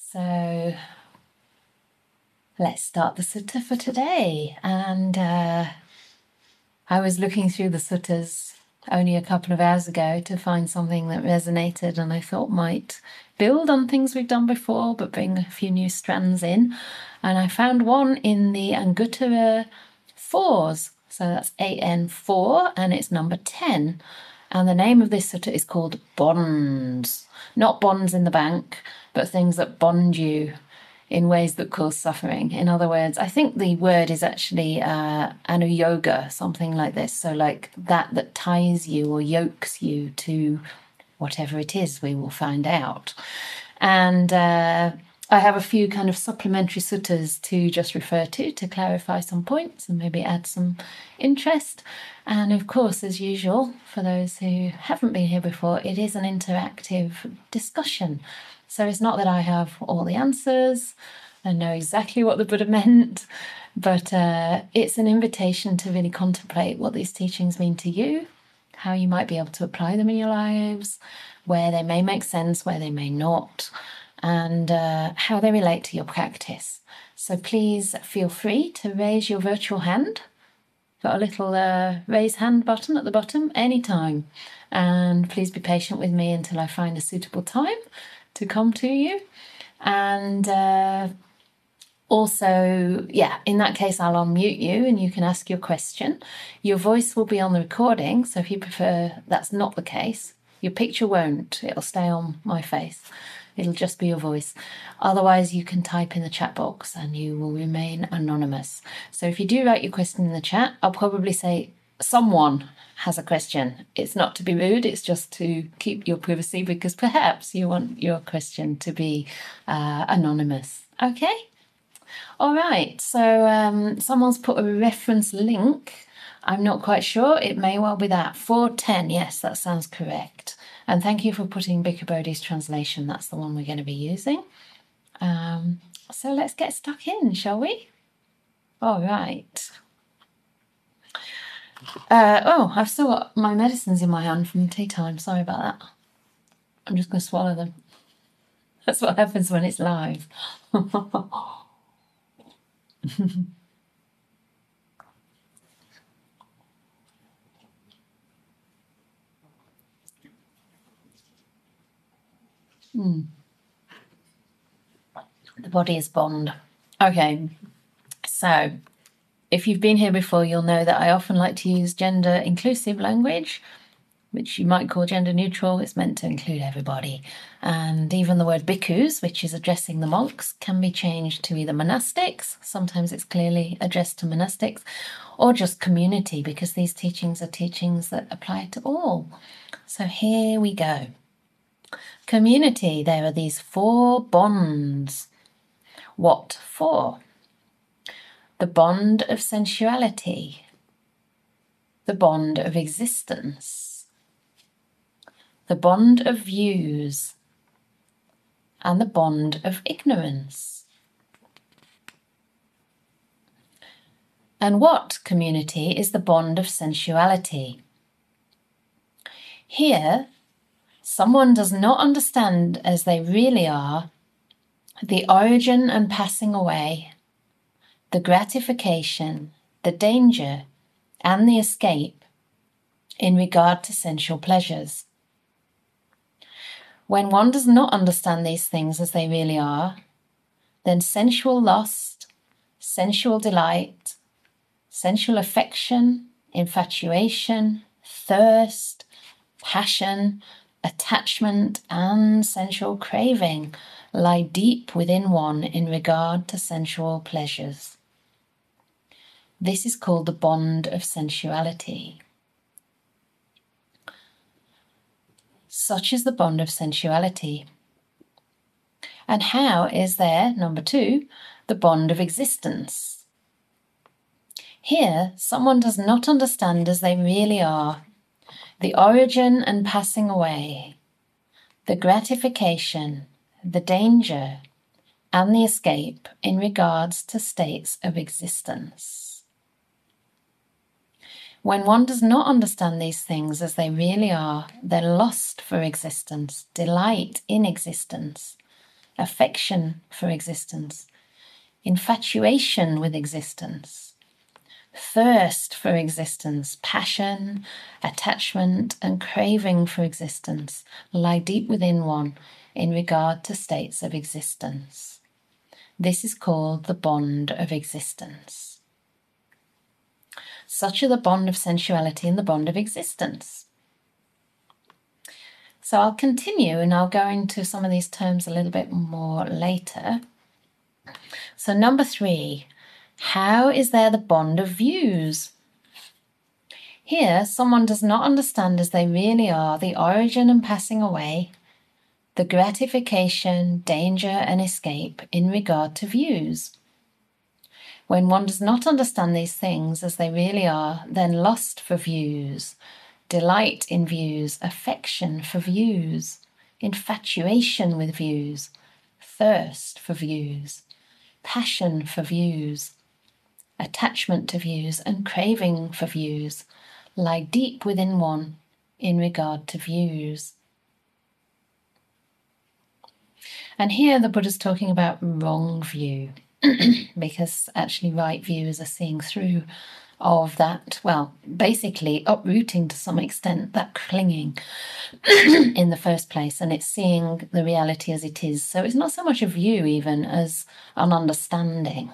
So let's start the sutta for today. And I was looking through the suttas only a couple of hours ago to find something that resonated and I thought might build on things we've done before, but bring a few new strands in. And I found one in the Anguttara 4s. So that's AN4 and it's number 10. And the name of this sutta is called Bonds. Not bonds in the bank, but things that bond you in ways that cause suffering. In other words, I think the word is actually anuyoga, something like this. So like that ties you or yokes you to whatever it is, we will find out. And I have a few kind of supplementary suttas to just refer to clarify some points and maybe add some interest. And of course, as usual, for those who haven't been here before, it is an interactive discussion. So it's not that I have all the answers and know exactly what the Buddha meant, but it's an invitation to really contemplate what these teachings mean to you, how you might be able to apply them in your lives, where they may make sense, where they may not, and how they relate to your practice. So please feel free to raise your virtual hand. Got a little raise hand button at the bottom anytime. And please be patient with me until I find a suitable time to come to you. And also, in that case, I'll unmute you and you can ask your question. Your voice will be on the recording, so if you prefer that's not the case, your picture won't. It'll stay on my face. It'll just be your voice. Otherwise, you can type in the chat box and you will remain anonymous. So if you do write your question in the chat, I'll probably say someone has a question. It's not to be rude, it's just to keep your privacy because perhaps you want your question to be anonymous. Okay? All right, so someone's put a reference link. I'm not quite sure. It may well be that. 410, yes, that sounds correct. And thank you for putting Bhikkhu Bodhi's translation. That's the one we're going to be using. So let's get stuck in, shall we? All right. I've still got my medicines in my hand from tea time. Sorry about that. I'm just going to swallow them. That's what happens when it's live. The body is bond. Okay, so if you've been here before, you'll know that I often like to use gender-inclusive language, which you might call gender-neutral. It's meant to include everybody. And even the word bhikkhus, which is addressing the monks, can be changed to either monastics, sometimes it's clearly addressed to monastics, or just community, because these teachings are teachings that apply to all. So here we go. Community, there are these 4 bonds. What for? The bond of sensuality, the bond of existence, the bond of views, and the bond of ignorance. And what community is the bond of sensuality? Here, someone does not understand as they really are the origin and passing away, the gratification, the danger, and the escape in regard to sensual pleasures. When one does not understand these things as they really are, then sensual lust, sensual delight, sensual affection, infatuation, thirst, passion, attachment, and sensual craving lie deep within one in regard to sensual pleasures. This is called the bond of sensuality. Such is the bond of sensuality. And how is there, number 2, the bond of existence? Here, someone does not understand as they really are the origin and passing away, the gratification, the danger, and the escape in regards to states of existence. When one does not understand these things as they really are, then lust for existence, delight in existence, affection for existence, infatuation with existence, thirst for existence, passion, attachment, and craving for existence lie deep within one in regard to states of existence. This is called the bond of existence. Such are the bond of sensuality and the bond of existence. So I'll continue and I'll go into some of these terms a little bit more later. So number 3, how is there the bond of views? Here, someone does not understand as they really are the origin and passing away, the gratification, danger, and escape in regard to views. When one does not understand these things as they really are, then lust for views, delight in views, affection for views, infatuation with views, thirst for views, passion for views, attachment to views, and craving for views lie deep within one in regard to views. And here the Buddha's talking about wrong view, because actually right view is a seeing through of that, well, basically uprooting to some extent that clinging in the first place, and it's seeing the reality as it is. So it's not so much a view even as an understanding.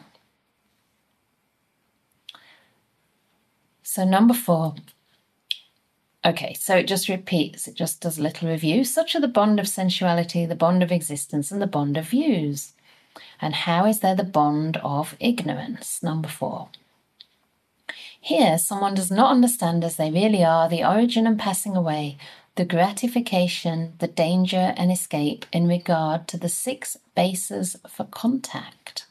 So number 4. Okay, so it just repeats, it just does a little review. Such are the bond of sensuality, the bond of existence, and the bond of views. And how is there the bond of ignorance? Number 4. Here, someone does not understand as they really are the origin and passing away, the gratification, the danger and escape in regard to the 6 bases for contact.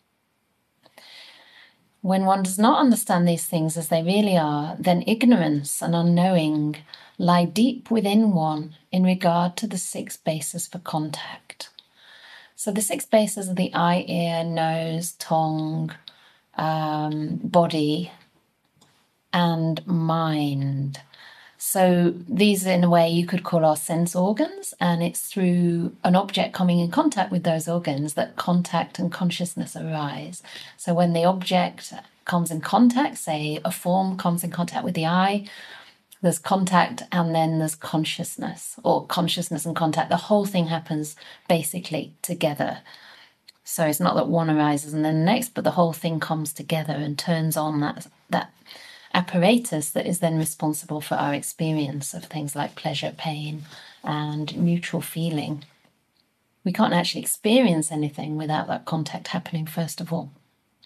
When one does not understand these things as they really are, then ignorance and unknowing lie deep within one in regard to the 6 bases for contact. So the 6 bases are the eye, ear, nose, tongue, body, and mind. So these, in a way, you could call our sense organs, and it's through an object coming in contact with those organs that contact and consciousness arise. So when the object comes in contact, say a form comes in contact with the eye, there's contact and then there's consciousness, or consciousness and contact. The whole thing happens basically together. So it's not that one arises and then the next, but the whole thing comes together and turns on that apparatus that is then responsible for our experience of things like pleasure, pain, and neutral feeling. We can't actually experience anything without that contact happening first of all.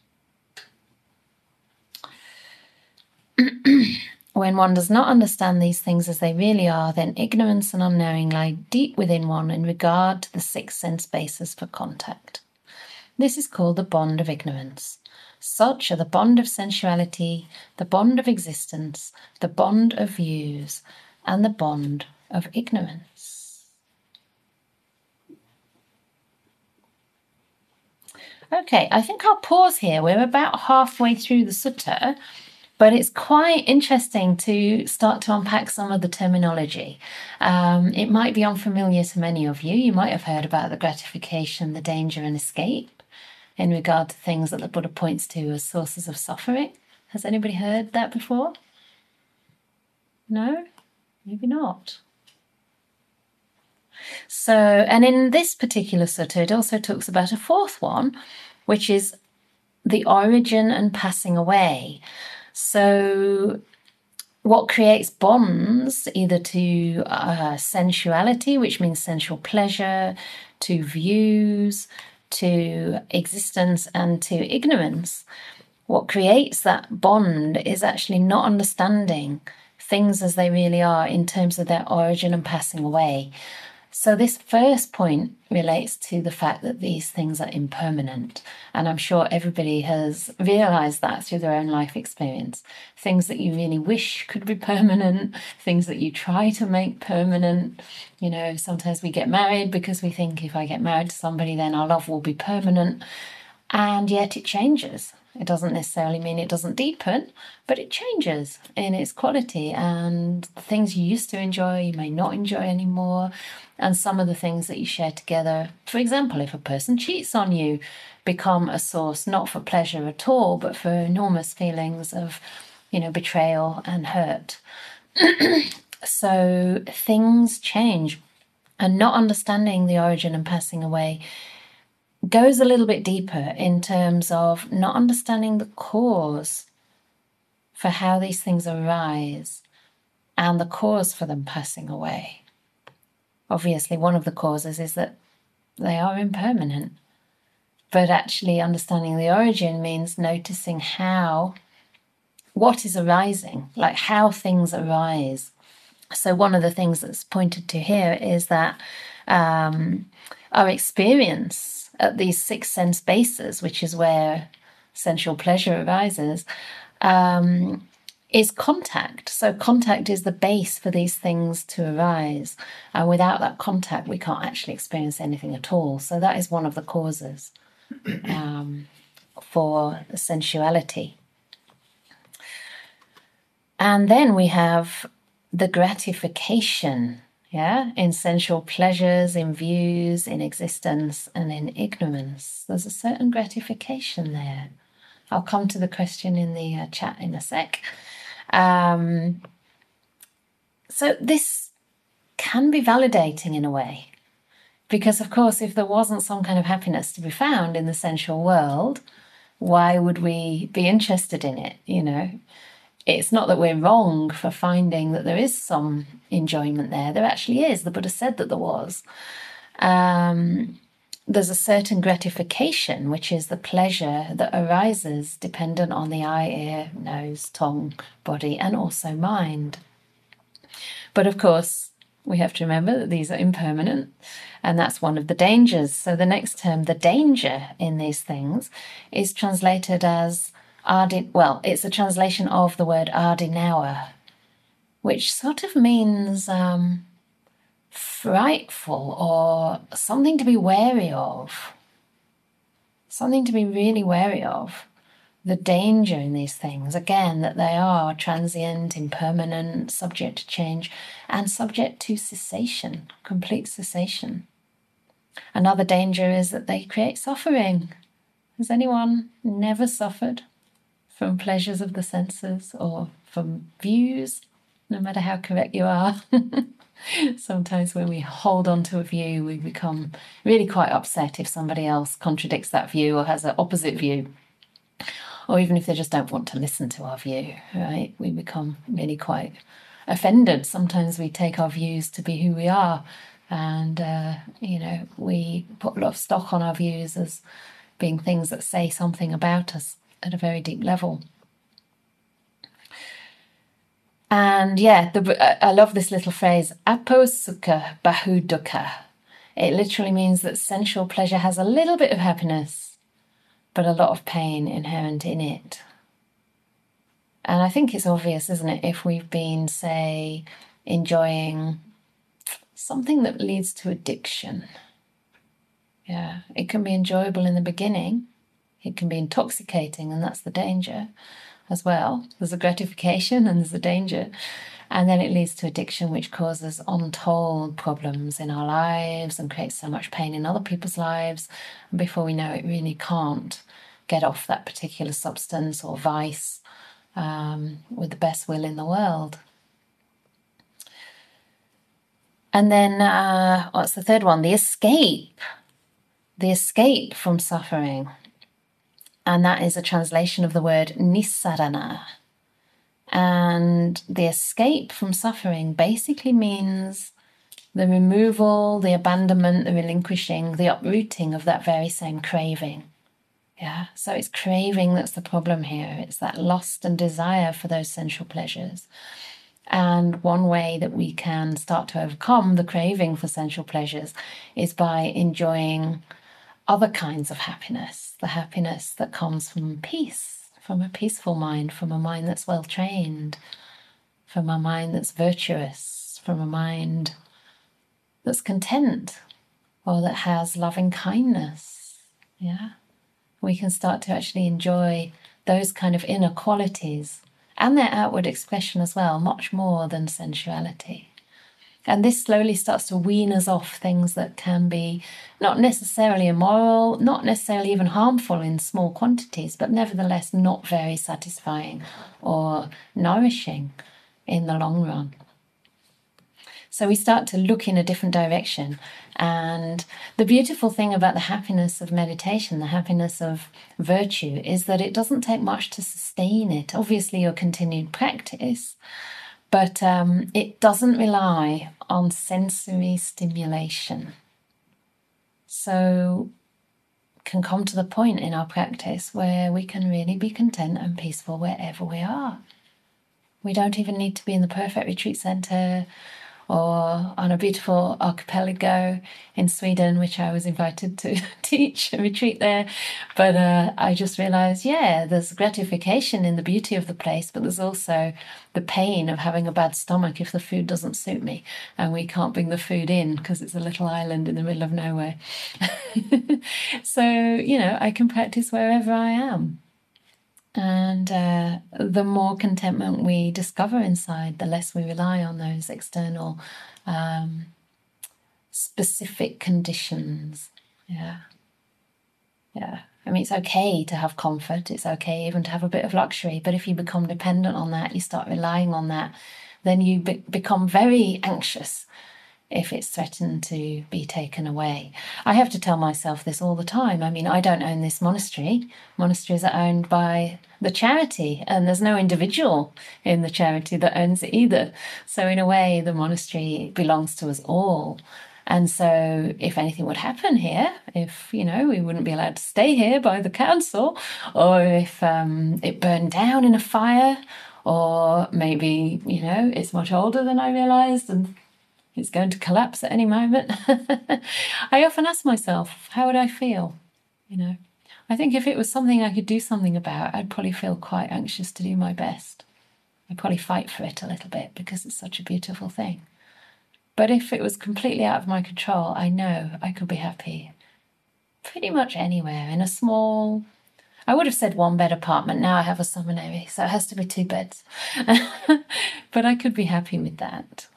When one does not understand these things as they really are, then ignorance and unknowing lie deep within one in regard to the 6 sense bases for contact. This is called the bond of ignorance. Such are the bond of sensuality, the bond of existence, the bond of views, and the bond of ignorance. Okay, I think I'll pause here. We're about halfway through the sutta, but it's quite interesting to start to unpack some of the terminology. It might be unfamiliar to many of you. You might have heard about the gratification, the danger, and escape in regard to things that the Buddha points to as sources of suffering. Has anybody heard that before? No? Maybe not. So, and in this particular sutta, it also talks about a 4th one, which is the origin and passing away. So what creates bonds either to sensuality, which means sensual pleasure, to views, to existence, and to ignorance. What creates that bond is actually not understanding things as they really are in terms of their origin and passing away. So this first point relates to the fact that these things are impermanent. And I'm sure everybody has realized that through their own life experience. Things that you really wish could be permanent, things that you try to make permanent. You know, sometimes we get married because we think if I get married to somebody, then our love will be permanent. And yet it changes. It doesn't necessarily mean it doesn't deepen, but it changes in its quality. And the things you used to enjoy, you may not enjoy anymore. And some of the things that you share together, for example, if a person cheats on you, become a source not for pleasure at all, but for enormous feelings of, betrayal and hurt. So things change. And not understanding the origin and passing away goes a little bit deeper in terms of not understanding the cause for how these things arise and the cause for them passing away. Obviously, one of the causes is that they are impermanent. But actually understanding the origin means noticing what is arising, like how things arise. So one of the things that's pointed to here is that our experience at these 6 sense bases, which is where sensual pleasure arises, is contact. So contact is the base for these things to arise. And without that contact, we can't actually experience anything at all. So that is one of the causes for sensuality. And then we have the gratification, in sensual pleasures, in views, in existence, and in ignorance. There's a certain gratification there. I'll come to the question in the chat in a sec. So this can be validating in a way, because of course, if there wasn't some kind of happiness to be found in the sensual world, why would we be interested in it? It's not that we're wrong for finding that there is some enjoyment there. There actually is. The Buddha said that there was. There's a certain gratification, which is the pleasure that arises dependent on the eye, ear, nose, tongue, body, and also mind. But of course, we have to remember that these are impermanent, and that's one of the dangers. So the next term, the danger in these things, is translated as it's a translation of the word adinawa, which sort of means frightful or something to be wary of. Something to be really wary of. The danger in these things, again, that they are transient, impermanent, subject to change, and subject to cessation, complete cessation. Another danger is that they create suffering. Has anyone never suffered from pleasures of the senses or from views, no matter how correct you are? Sometimes when we hold on to a view, we become really quite upset if somebody else contradicts that view or has an opposite view. Or even if they just don't want to listen to our view, right? We become really quite offended. Sometimes we take our views to be who we are. And, we put a lot of stock on our views as being things that say something about us at a very deep level. And I love this little phrase, apo sukha bahu dukkha. It literally means that sensual pleasure has a little bit of happiness, but a lot of pain inherent in it. And I think it's obvious, isn't it, if we've been, say, enjoying something that leads to addiction. Yeah, it can be enjoyable in the beginning. It can be intoxicating, and that's the danger as well. There's a gratification and there's a danger. And then it leads to addiction, which causes untold problems in our lives and creates so much pain in other people's lives. And before we know it, really can't get off that particular substance or vice with the best will in the world. And then what's the third one? The escape from suffering. And that is a translation of the word nissarana. And the escape from suffering basically means the removal, the abandonment, the relinquishing, the uprooting of that very same craving. Yeah, so it's craving that's the problem here. It's that lust and desire for those sensual pleasures. And one way that we can start to overcome the craving for sensual pleasures is by enjoying other kinds of happiness, the happiness that comes from peace, from a peaceful mind, from a mind that's well trained, from a mind that's virtuous, from a mind that's content or that has loving kindness. Yeah. we can start to actually enjoy those kind of inner qualities and their outward expression as well, much more than sensuality. And this slowly starts to wean us off things that can be not necessarily immoral, not necessarily even harmful in small quantities, but nevertheless not very satisfying or nourishing in the long run. So we start to look in a different direction. And the beautiful thing about the happiness of meditation, the happiness of virtue, is that it doesn't take much to sustain it. Obviously, your continued practice, but it doesn't rely on sensory stimulation. So can come to the point in our practice where we can really be content and peaceful wherever we are. We don't even need to be in the perfect retreat center or on a beautiful archipelago in Sweden, which I was invited to teach a retreat there. But I just realized, there's gratification in the beauty of the place, but there's also the pain of having a bad stomach if the food doesn't suit me and we can't bring the food in because it's a little island in the middle of nowhere. So, I can practice wherever I am. And the more contentment we discover inside, the less we rely on those external specific conditions. Yeah. I mean, it's okay to have comfort. It's okay even to have a bit of luxury. But if you become dependent on that, you start relying on that, then you become very anxious if it's threatened to be taken away. I have to tell myself this all the time. I mean, I don't own this monastery. Monasteries are owned by the charity, and there's no individual in the charity that owns it either. So in a way, the monastery belongs to us all. And so if anything would happen here, if, we wouldn't be allowed to stay here by the council, or if it burned down in a fire, or maybe, it's much older than I realised and it's going to collapse at any moment. I often ask myself, how would I feel? I think if it was something I could do something about, I'd probably feel quite anxious to do my best. I'd probably fight for it a little bit because it's such a beautiful thing. But if it was completely out of my control, I know I could be happy pretty much anywhere in a small, I would have said 1-bed apartment. Now I have a seminary, so it has to be 2 beds. But I could be happy with that.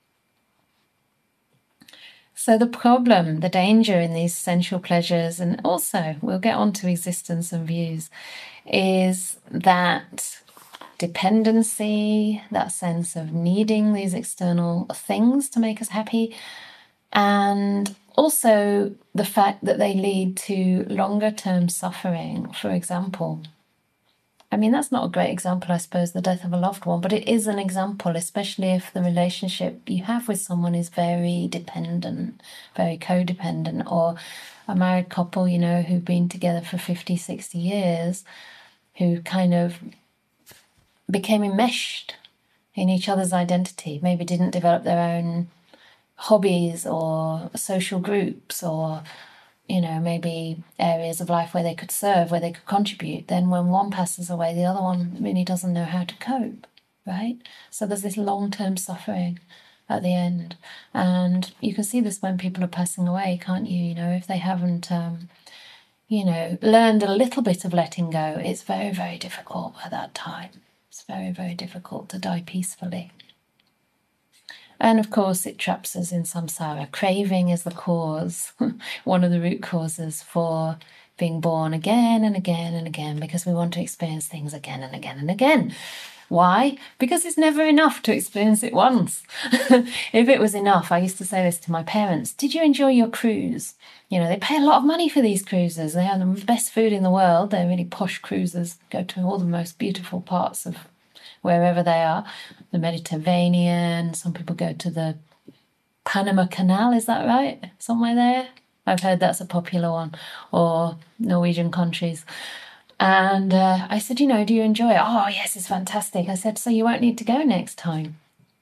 So the problem, the danger in these sensual pleasures, and also we'll get on to existence and views, is that dependency, that sense of needing these external things to make us happy, and also the fact that they lead to longer term suffering. For example, I mean, that's not a great example, I suppose, the death of a loved one, but it is an example, especially if the relationship you have with someone is very dependent, very codependent, or a married couple, who've been together for 50, 60 years, who kind of became enmeshed in each other's identity, maybe didn't develop their own hobbies or social groups or maybe areas of life where they could serve, where they could contribute. Then when one passes away, the other one really doesn't know how to cope, right? So there's this long-term suffering at the end. And you can see this when people are passing away, can't you? If they haven't, learned a little bit of letting go, it's very, very difficult at that time. It's very, very difficult to die peacefully. And of course, it traps us in samsara. Craving is the cause, one of the root causes for being born again and again and again, because we want to experience things again and again and again. Why? Because it's never enough to experience it once. If it was enough, I used to say this to my parents, did you enjoy your cruise? They pay a lot of money for these cruises. They have the best food in the world. They're really posh cruises, go to all the most beautiful parts of wherever they are, the Mediterranean. Some people go to the Panama Canal, is that right? Somewhere there? I've heard that's a popular one, or Norwegian countries. And I said, do you enjoy it? Oh, yes, it's fantastic. I said, so you won't need to go next time.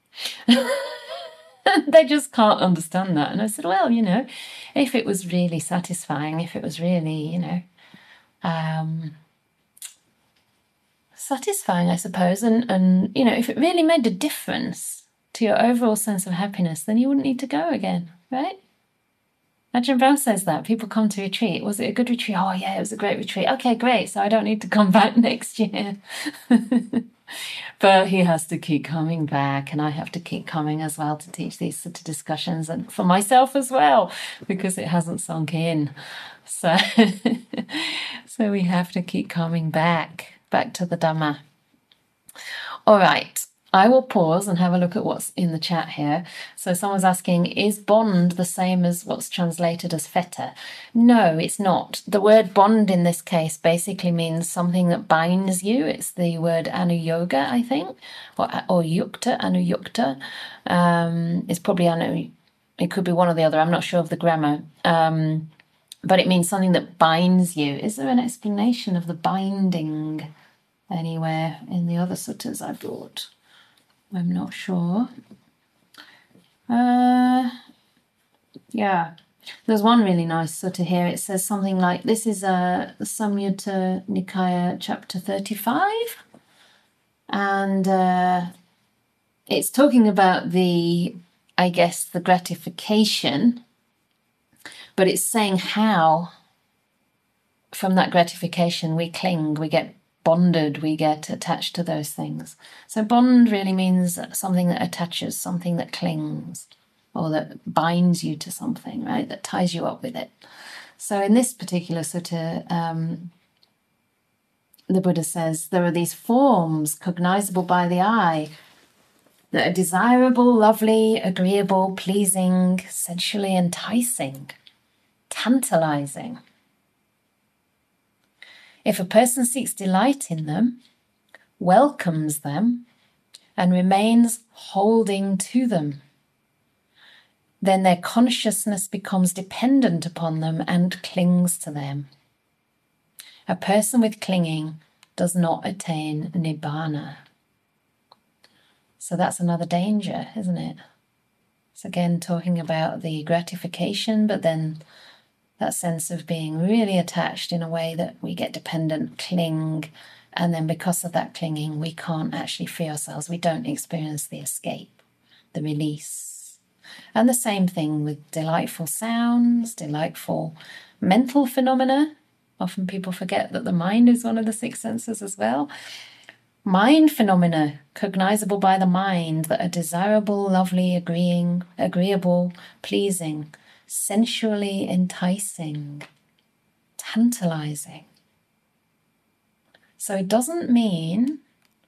They just can't understand that. And I said, well, if it was really satisfying, if it was really, satisfying, I suppose, and if it really made a difference to your overall sense of happiness, then you wouldn't need to go again, right? Ajahn Brahm says that. People come to retreat. Was it a good retreat? Oh, yeah, it was a great retreat. Okay, great. So I don't need to come back next year. But he has to keep coming back, and I have to keep coming as well to teach these sort of discussions, and for myself as well, because it hasn't sunk in. So, so we have to keep coming back to the Dhamma. All right. I will pause and have a look at what's in the chat here. So someone's asking, is bond the same as what's translated as fetter? No, it's not. The word bond in this case basically means something that binds you. It's the word anuyoga, I think, or yukta, anuyukta. It's probably it could be one or the other. I'm not sure of the grammar. But it means something that binds you. Is there an explanation of the binding anywhere in the other suttas I brought? I'm not sure. Yeah, there's one really nice sutta here. It says something like, this is Samyutta Nikaya chapter 35. And it's talking about the gratification, but it's saying how from that gratification we cling, we get bonded, we get attached to those things. So bond really means something that attaches, something that clings, or that binds you to something, right? That ties you up with it. So in this particular sutta, the Buddha says there are these forms cognizable by the eye that are desirable, lovely, agreeable, pleasing, sensually enticing, tantalizing. If a person seeks delight in them, welcomes them, and remains holding to them, then their consciousness becomes dependent upon them and clings to them. A person with clinging does not attain nibbana. So that's another danger, isn't it? It's again talking about the gratification, but then that sense of being really attached in a way that we get dependent, cling, and then because of that clinging, we can't actually free ourselves. We don't experience the escape, the release. And the same thing with delightful sounds, delightful mental phenomena. Often people forget that the mind is one of the six senses as well. Mind phenomena, cognizable by the mind, that are desirable, lovely, agreeable, pleasing, sensually enticing, tantalizing. So it doesn't mean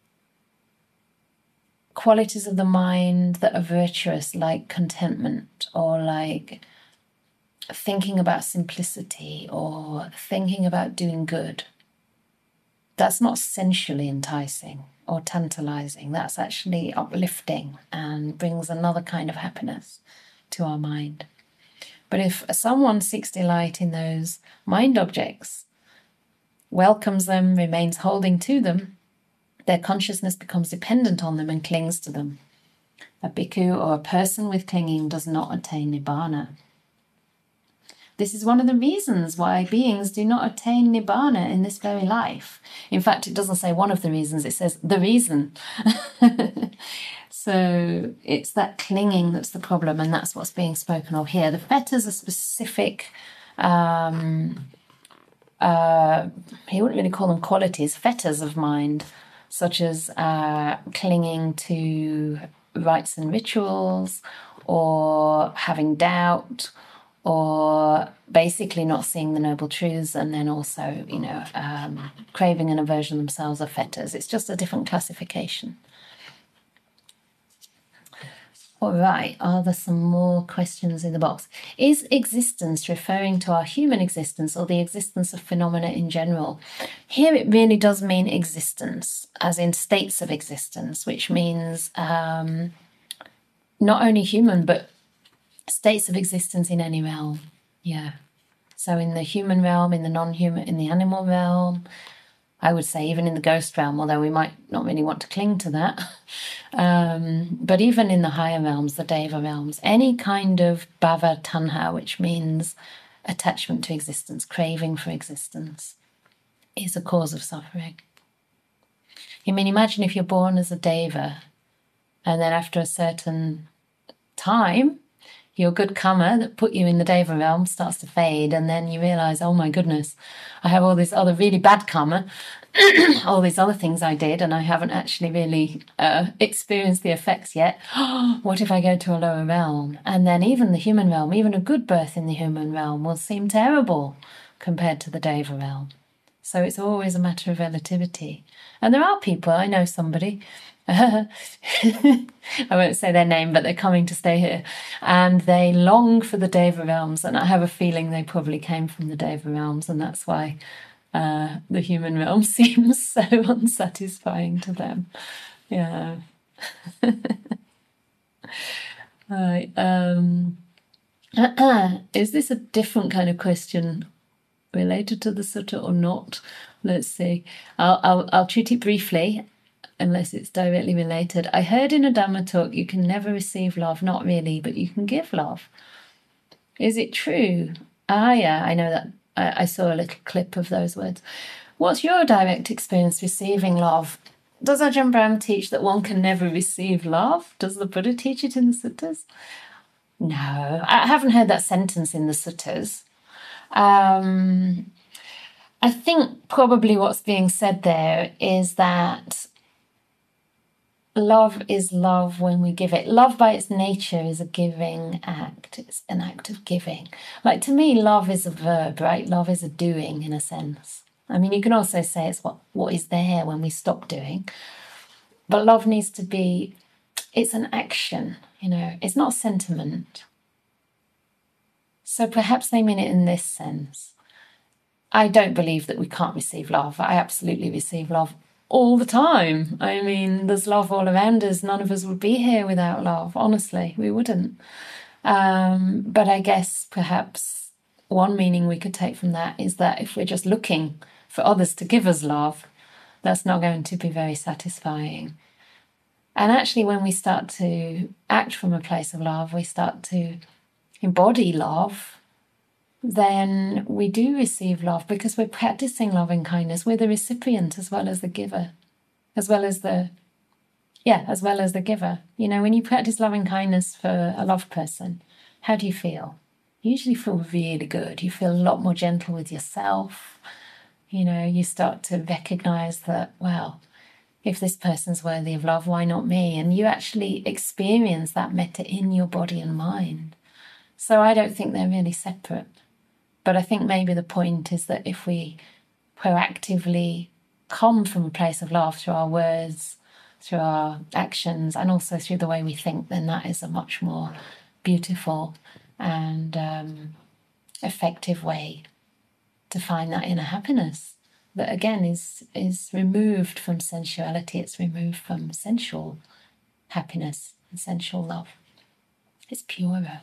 qualities of the mind that are virtuous, like contentment, or like thinking about simplicity, or thinking about doing good. That's not sensually enticing or tantalizing. That's actually uplifting and brings another kind of happiness to our mind. But if someone seeks delight in those mind objects, welcomes them, remains holding to them, their consciousness becomes dependent on them and clings to them. A bhikkhu or a person with clinging does not attain nibbana. This is one of the reasons why beings do not attain nibbana in this very life. In fact, it doesn't say one of the reasons, it says the reason. So it's that clinging that's the problem, and that's what's being spoken of here. The fetters are specific, he wouldn't really call them qualities, fetters of mind, such as clinging to rites and rituals, or having doubt, or basically not seeing the noble truths, and then also, craving and aversion themselves are fetters. It's just a different classification. All right, are there some more questions in the box? Is existence referring to our human existence or the existence of phenomena in general? Here it really does mean existence, as in states of existence, which means not only human, but states of existence in any realm. Yeah. So in the human realm, in the non-human, in the animal realm, I would say even in the ghost realm, although we might not really want to cling to that. But even in the higher realms, the Deva realms, any kind of bhava tanha, which means attachment to existence, craving for existence, is a cause of suffering. I mean, imagine if you're born as a Deva, and then after a certain time, your good karma that put you in the Deva realm starts to fade, and then you realize, oh my goodness, I have all this other really bad karma, all these other things I did, and I haven't actually really experienced the effects yet. What if I go to a lower realm? And then even the human realm, even a good birth in the human realm will seem terrible compared to the Deva realm. So it's always a matter of relativity. And there are people, I know somebody, I won't say their name, but they're coming to stay here, and they long for the Deva realms, and I have a feeling they probably came from the Deva realms, and that's why the human realm seems so unsatisfying to them. Yeah. Right. Is this a different kind of question related to the sutta or not? Let's see. I'll treat it briefly, unless it's directly related. I heard in a Dhamma talk you can never receive love. Not really, but you can give love. Is it true? Yeah, I know that. I saw a little clip of those words. What's your direct experience receiving love? Does Ajahn Brahm teach that one can never receive love? Does the Buddha teach it in the suttas? No, I haven't heard that sentence in the suttas. I think probably what's being said there is that love is love when we give it. Love by its nature is a giving act. It's an act of giving. Like, to me, love is a verb, right? Love is a doing in a sense. I mean, you can also say it's what is there when we stop doing. But love needs to be, it's an action, it's not a sentiment. So perhaps they mean it in this sense. I don't believe that we can't receive love. I absolutely receive love all the time. I mean, there's love all around us. None of us would be here without love. Honestly, we wouldn't. But I guess perhaps one meaning we could take from that is that if we're just looking for others to give us love, that's not going to be very satisfying. And actually, when we start to act from a place of love, we start to embody love, then we do receive love because we're practicing loving kindness. We're the recipient as well as the giver, as well as the giver. When you practice loving kindness for a loved person, how do you feel? You usually feel really good. You feel a lot more gentle with yourself. You start to recognize that, well, if this person's worthy of love, why not me? And you actually experience that metta in your body and mind. So I don't think they're really separate. But I think maybe the point is that if we proactively come from a place of love through our words, through our actions, and also through the way we think, then that is a much more beautiful and effective way to find that inner happiness that, again, is removed from sensuality. It's removed from sensual happiness and sensual love. It's purer.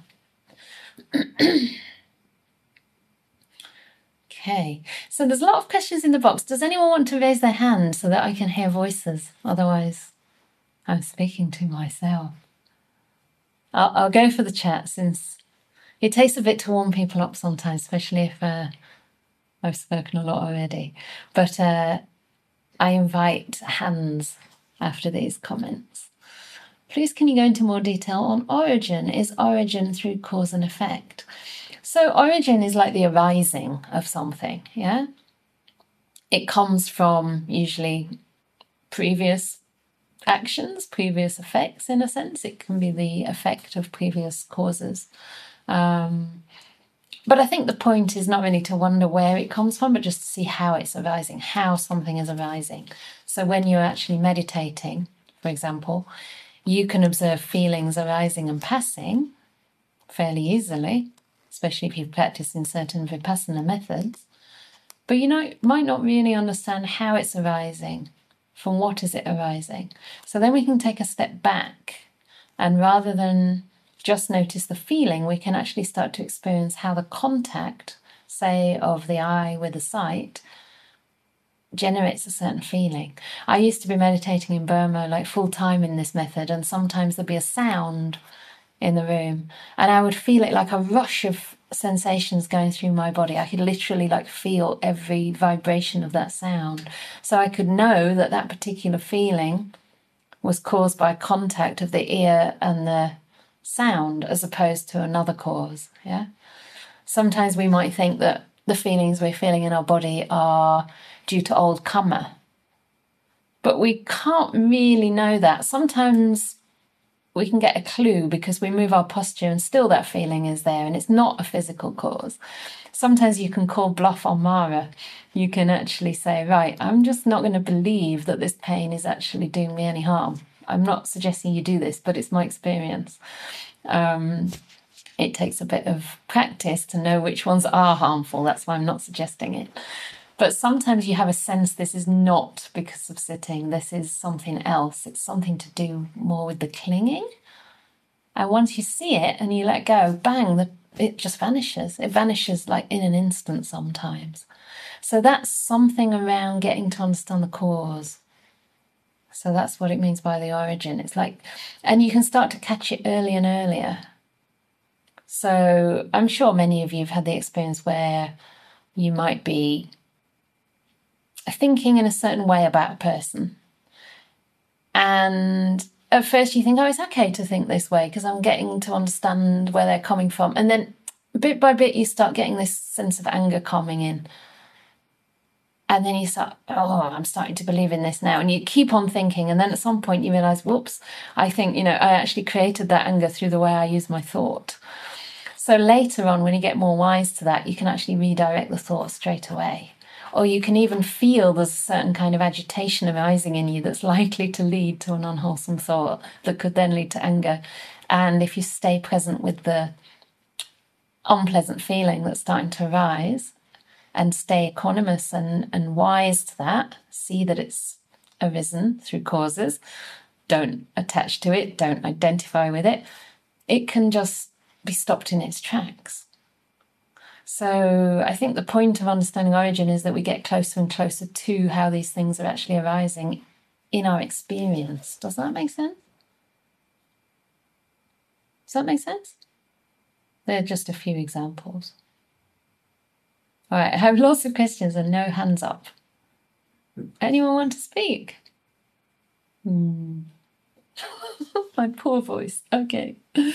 Okay, so there's a lot of questions in the box. Does anyone want to raise their hand so that I can hear voices? Otherwise, I'm speaking to myself. I'll go for the chat since it takes a bit to warm people up sometimes, especially if I've spoken a lot already. But I invite hands after these comments. Please, can you go into more detail on origin? Is origin through cause and effect? So origin is like the arising of something, yeah? It comes from usually previous actions, previous effects, in a sense. It can be the effect of previous causes. But I think the point is not really to wonder where it comes from, but just to see how it's arising, how something is arising. So when you're actually meditating, for example, you can observe feelings arising and passing fairly easily, especially if you've practiced in certain Vipassana methods. But you might not really understand how it's arising, from what is it arising. So then we can take a step back, and rather than just notice the feeling, we can actually start to experience how the contact, say, of the eye with the sight generates a certain feeling. I used to be meditating in Burma like full time in this method, and sometimes there'd be a sound in the room and I would feel it like a rush of sensations going through my body. I could literally feel every vibration of that sound. So I could know that that particular feeling was caused by contact of the ear and the sound as opposed to another cause. Yeah. Sometimes we might think that the feelings we're feeling in our body are due to old karma, but we can't really know that. Sometimes we can get a clue because we move our posture and still that feeling is there and it's not a physical cause. Sometimes you can call bluff on Mara. You can actually say, right, I'm just not going to believe that this pain is actually doing me any harm. I'm not suggesting you do this, but it's my experience. It takes a bit of practice to know which ones are harmful. That's why I'm not suggesting it. But sometimes you have a sense this is not because of sitting, this is something else. It's something to do more with the clinging. And once you see it and you let go, bang, it just vanishes. It vanishes like in an instant sometimes. So that's something around getting to understand the cause. So that's what it means by the origin. It's like, and you can start to catch it earlier and earlier. So I'm sure many of you have had the experience where you might be thinking in a certain way about a person. And at first you think, oh, it's okay to think this way because I'm getting to understand where they're coming from. And then bit by bit, you start getting this sense of anger coming in. And then you start, oh, I'm starting to believe in this now. And you keep on thinking. And then at some point you realize, whoops, I think, I actually created that anger through the way I use my thought. So later on, when you get more wise to that, you can actually redirect the thought straight away. Or you can even feel there's a certain kind of agitation arising in you that's likely to lead to an unwholesome thought that could then lead to anger. And if you stay present with the unpleasant feeling that's starting to arise and stay equanimous and wise to that, see that it's arisen through causes, don't attach to it, don't identify with it, it can just be stopped in its tracks. So I think the point of understanding origin is that we get closer and closer to how these things are actually arising in our experience. Does that make sense? Does that make sense? They're just a few examples. All right, I have lots of questions and no hands up. Anyone want to speak? My poor voice. Okay.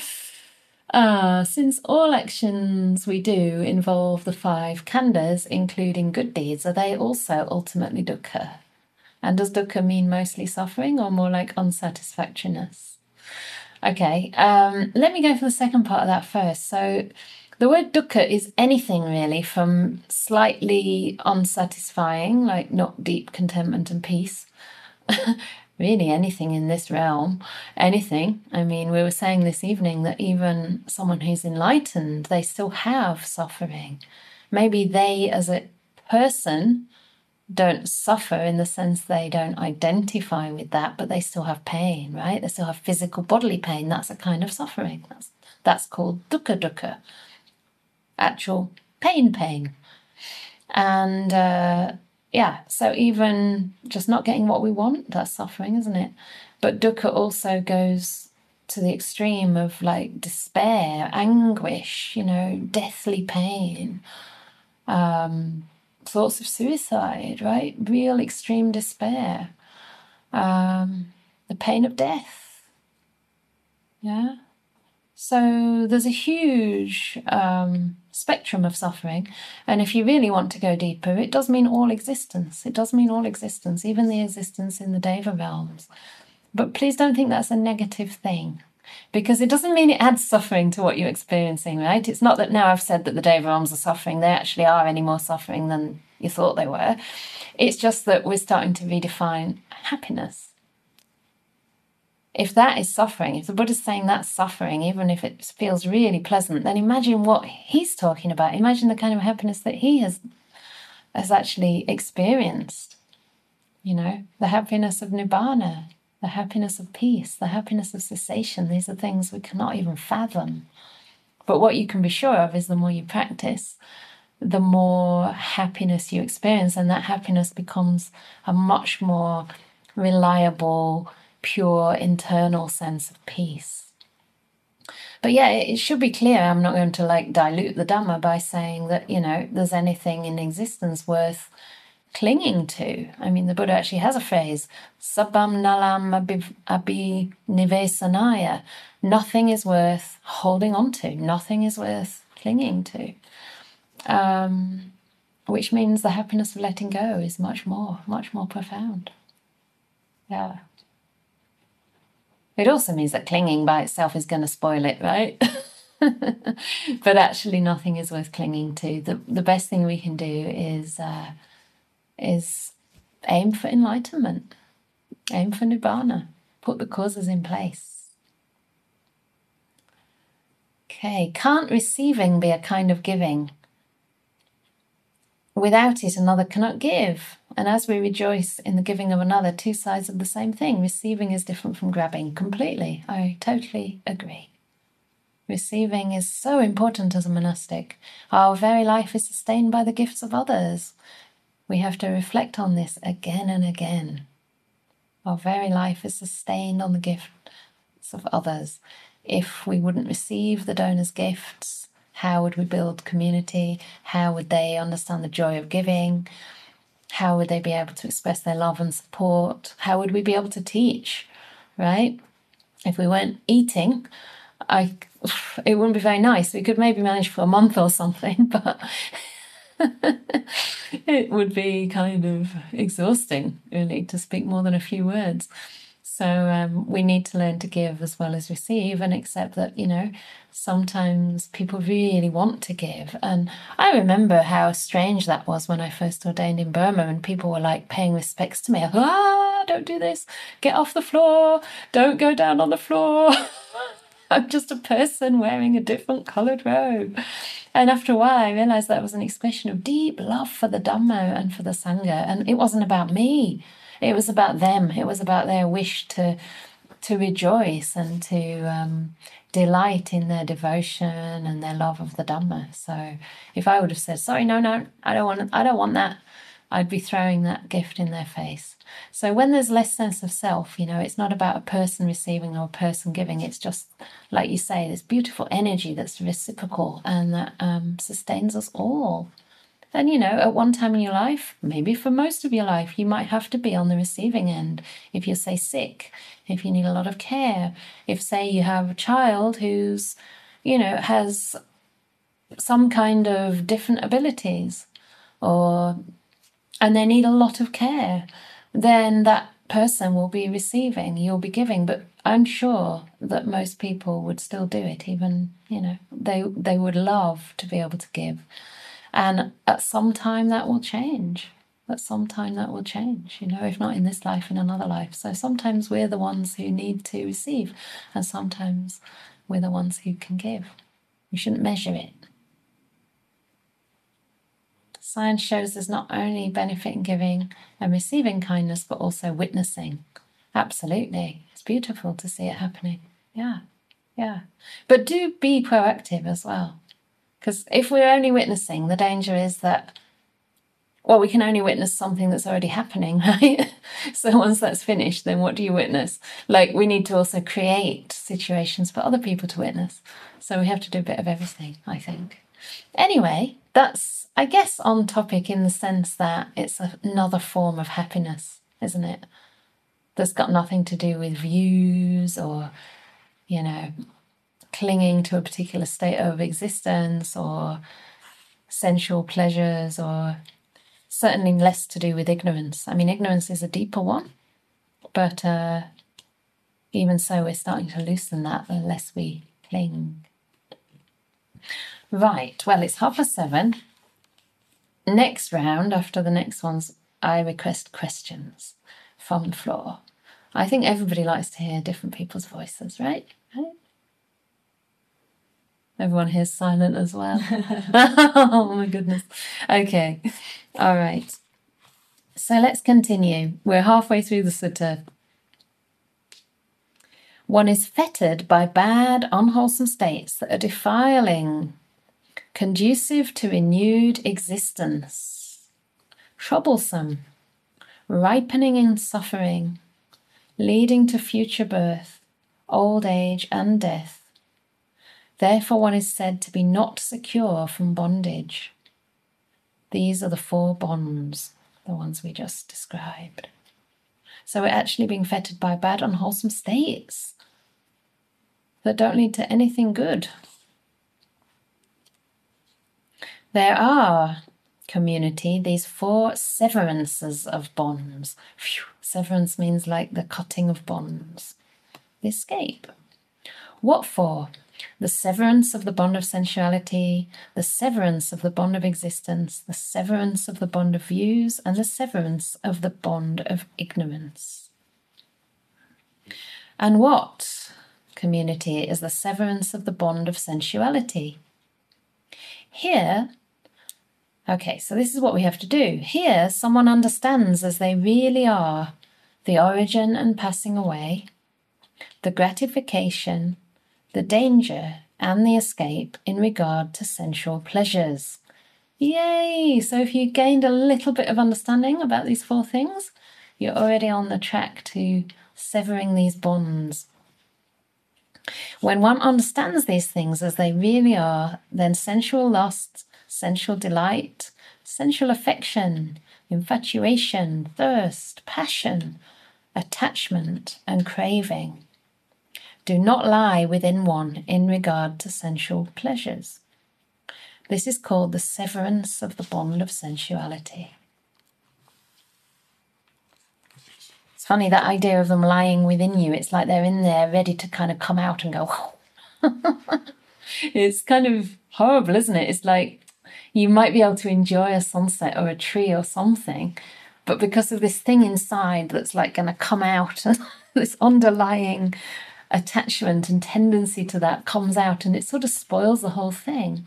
Since all actions we do involve the 5 khandhas, including good deeds, are they also ultimately dukkha? And does dukkha mean mostly suffering or more like unsatisfactoriness? Okay, let me go for the second part of that first. So the word dukkha is anything really from slightly unsatisfying, like not deep contentment and peace, really anything in this realm, anything. I mean, we were saying this evening that even someone who's enlightened, they still have suffering. Maybe they as a person don't suffer in the sense they don't identify with that, but they still have pain, right? They still have physical bodily pain. That's a kind of suffering. That's called dukkha, actual pain. And so even just not getting what we want, that's suffering, isn't it? But dukkha also goes to the extreme of like despair, anguish, deathly pain, thoughts of suicide, right? Real extreme despair, the pain of death. Yeah. So there's a huge spectrum of suffering. And if you really want to go deeper, it does mean all existence. It does mean all existence, even the existence in the Deva realms. But please don't think that's a negative thing, because it doesn't mean it adds suffering to what you're experiencing, right? It's not that now I've said that the Deva realms are suffering, they actually are any more suffering than you thought they were. It's just that we're starting to redefine happiness. If that is suffering, if the Buddha's saying that's suffering, even if it feels really pleasant, then imagine what he's talking about. Imagine the kind of happiness that he has actually experienced. The happiness of nibbana, the happiness of peace, the happiness of cessation. These are things we cannot even fathom. But what you can be sure of is the more you practice, the more happiness you experience, and that happiness becomes a much more reliable, pure internal sense of peace. But yeah, it should be clear, I'm not going to dilute the Dhamma by saying that, there's anything in existence worth clinging to. I mean, the Buddha actually has a phrase, Sabam nalam abhinivesanaya. Nothing is worth holding on to. Nothing is worth clinging to. Which means the happiness of letting go is much more profound. Yeah. It also means that clinging by itself is going to spoil it, right? But actually nothing is worth clinging to. The best thing we can do is aim for enlightenment, aim for nibbana, put the causes in place. Okay, can't receiving be a kind of giving? Without it, another cannot give. And as we rejoice in the giving of another, two sides of the same thing. Receiving is different from grabbing. Completely. I totally agree. Receiving is so important as a monastic. Our very life is sustained by the gifts of others. We have to reflect on this again and again. Our very life is sustained on the gifts of others. If we wouldn't receive the donor's gifts, how would we build community? How would they understand the joy of giving? How would they be able to express their love and support? How would we be able to teach, right? If we weren't eating, it wouldn't be very nice. We could maybe manage for a month or something, but it would be kind of exhausting, really, to speak more than a few words. So we need to learn to give as well as receive, and accept that, sometimes people really want to give. And I remember how strange that was when I first ordained in Burma, and people were like paying respects to me. Don't do this. Get off the floor. Don't go down on the floor. I'm just a person wearing a different coloured robe. And after a while, I realised that was an expression of deep love for the Dhamma and for the Sangha. And it wasn't about me. It was about them. It was about their wish to rejoice and to delight in their devotion and their love of the Dhamma. So if I would have said, sorry, no, I don't want that, I'd be throwing that gift in their face. So when there's less sense of self, it's not about a person receiving or a person giving. It's just, like you say, this beautiful energy that's reciprocal and that sustains us all. And, at one time in your life, maybe for most of your life, you might have to be on the receiving end. If you're, say, sick, if you need a lot of care, if, say, you have a child who's, has some kind of different abilities, and they need a lot of care, then that person will be receiving, you'll be giving. But I'm sure that most people would still do it, even, they would love to be able to give. And at some time that will change. If not in this life, in another life. So sometimes we're the ones who need to receive, and sometimes we're the ones who can give. We shouldn't measure it. Science shows there's not only benefit in giving and receiving kindness, but also witnessing. Absolutely. It's beautiful to see it happening. Yeah. But do be proactive as well. Because if we're only witnessing, the danger is that, we can only witness something that's already happening, right? So once that's finished, then what do you witness? We need to also create situations for other people to witness. So we have to do a bit of everything, I think. Anyway, that's, I guess, on topic in the sense that it's another form of happiness, isn't it? That's got nothing to do with views or, clinging to a particular state of existence or sensual pleasures, or certainly less to do with ignorance. I mean, ignorance is a deeper one, but even so, we're starting to loosen that the less we cling. Right, well, it's 7:30. Next round, after the next ones, I request questions from the floor. I think everybody likes to hear different people's voices, right? Everyone here's silent as well. Oh my goodness. Okay. All right. So let's continue. We're halfway through the sutta. One is fettered by bad, unwholesome states that are defiling, conducive to renewed existence, troublesome, ripening in suffering, leading to future birth, old age and death. Therefore one is said to be not secure from bondage. These are the 4 bonds. the ones we just described. So we're actually being fettered by bad, unwholesome states that don't lead to anything good. There are, community, these 4 severances of bonds. Phew, severance means like the cutting of bonds. The escape. What for? The severance of the bond of sensuality, the severance of the bond of existence, the severance of the bond of views, and the severance of the bond of ignorance. And what, community, is the severance of the bond of sensuality? Here, okay, so this is what we have to do. Here, someone understands as they really are the origin and passing away, the gratification, the danger, and the escape in regard to sensual pleasures. Yay! So if you gained a little bit of understanding about these 4 things, you're already on the track to severing these bonds. When one understands these things as they really are, then sensual lust, sensual delight, sensual affection, infatuation, thirst, passion, attachment, and craving do not lie within one in regard to sensual pleasures. This is called the severance of the bond of sensuality. It's funny, that idea of them lying within you, it's like they're in there ready to kind of come out and go, it's kind of horrible, isn't it? It's like you might be able to enjoy a sunset or a tree or something, but because of this thing inside that's like going to come out, this underlying attachment and tendency to that comes out, and it sort of spoils the whole thing.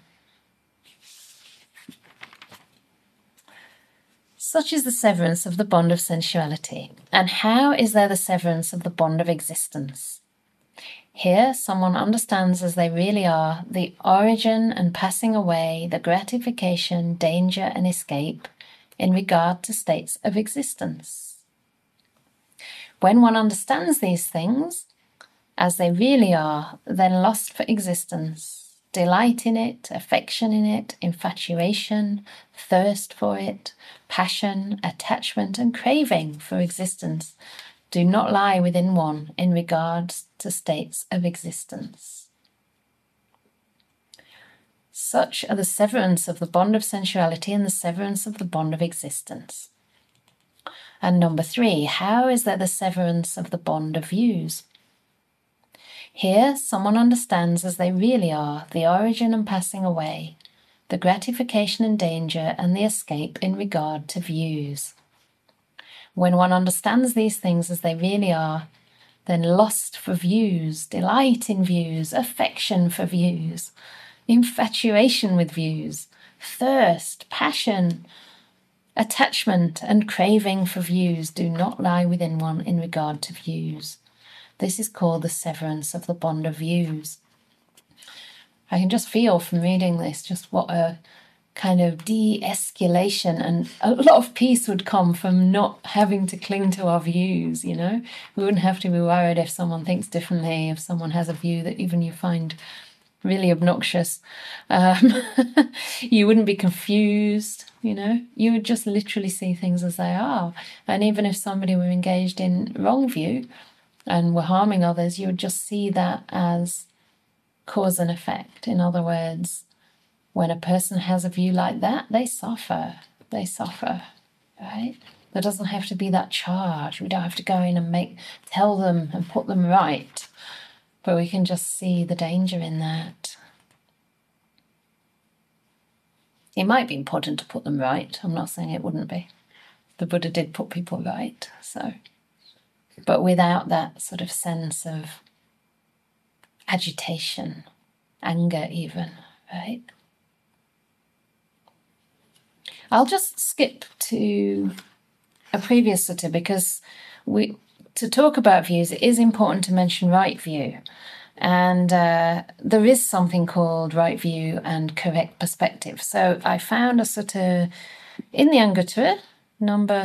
Such is the severance of the bond of sensuality. And how is there the severance of the bond of existence? Here, someone understands as they really are the origin and passing away, the gratification, danger, and escape in regard to states of existence. When one understands these things as they really are, then lust for existence, delight in it, affection in it, infatuation, thirst for it, passion, attachment, and craving for existence do not lie within one in regards to states of existence. Such are the severance of the bond of sensuality and the severance of the bond of existence. And number 3, how is there the severance of the bond of views? Here, someone understands as they really are the origin and passing away, the gratification and danger, and the escape in regard to views. When one understands these things as they really are, then lust for views, delight in views, affection for views, infatuation with views, thirst, passion, attachment, and craving for views do not lie within one in regard to views. This is called the severance of the bond of views. I can just feel from reading this just what a kind of de-escalation and a lot of peace would come from not having to cling to our views, you know? We wouldn't have to be worried if someone thinks differently, if someone has a view that even you find really obnoxious. You wouldn't be confused, you know? You would just literally see things as they are. And even if somebody were engaged in wrong view and were harming others, you would just see that as cause and effect. In other words, when a person has a view like that, they suffer, right? There doesn't have to be that charge. We don't have to go in and tell them and put them right, but we can just see the danger in that. It might be important to put them right. I'm not saying it wouldn't be. The Buddha did put people right, so. But without that sort of sense of agitation, anger even, right? I'll just skip to a previous sutta because to talk about views, it is important to mention right view. And there is something called right view and correct perspective. So I found a sutta in the Anguttara, number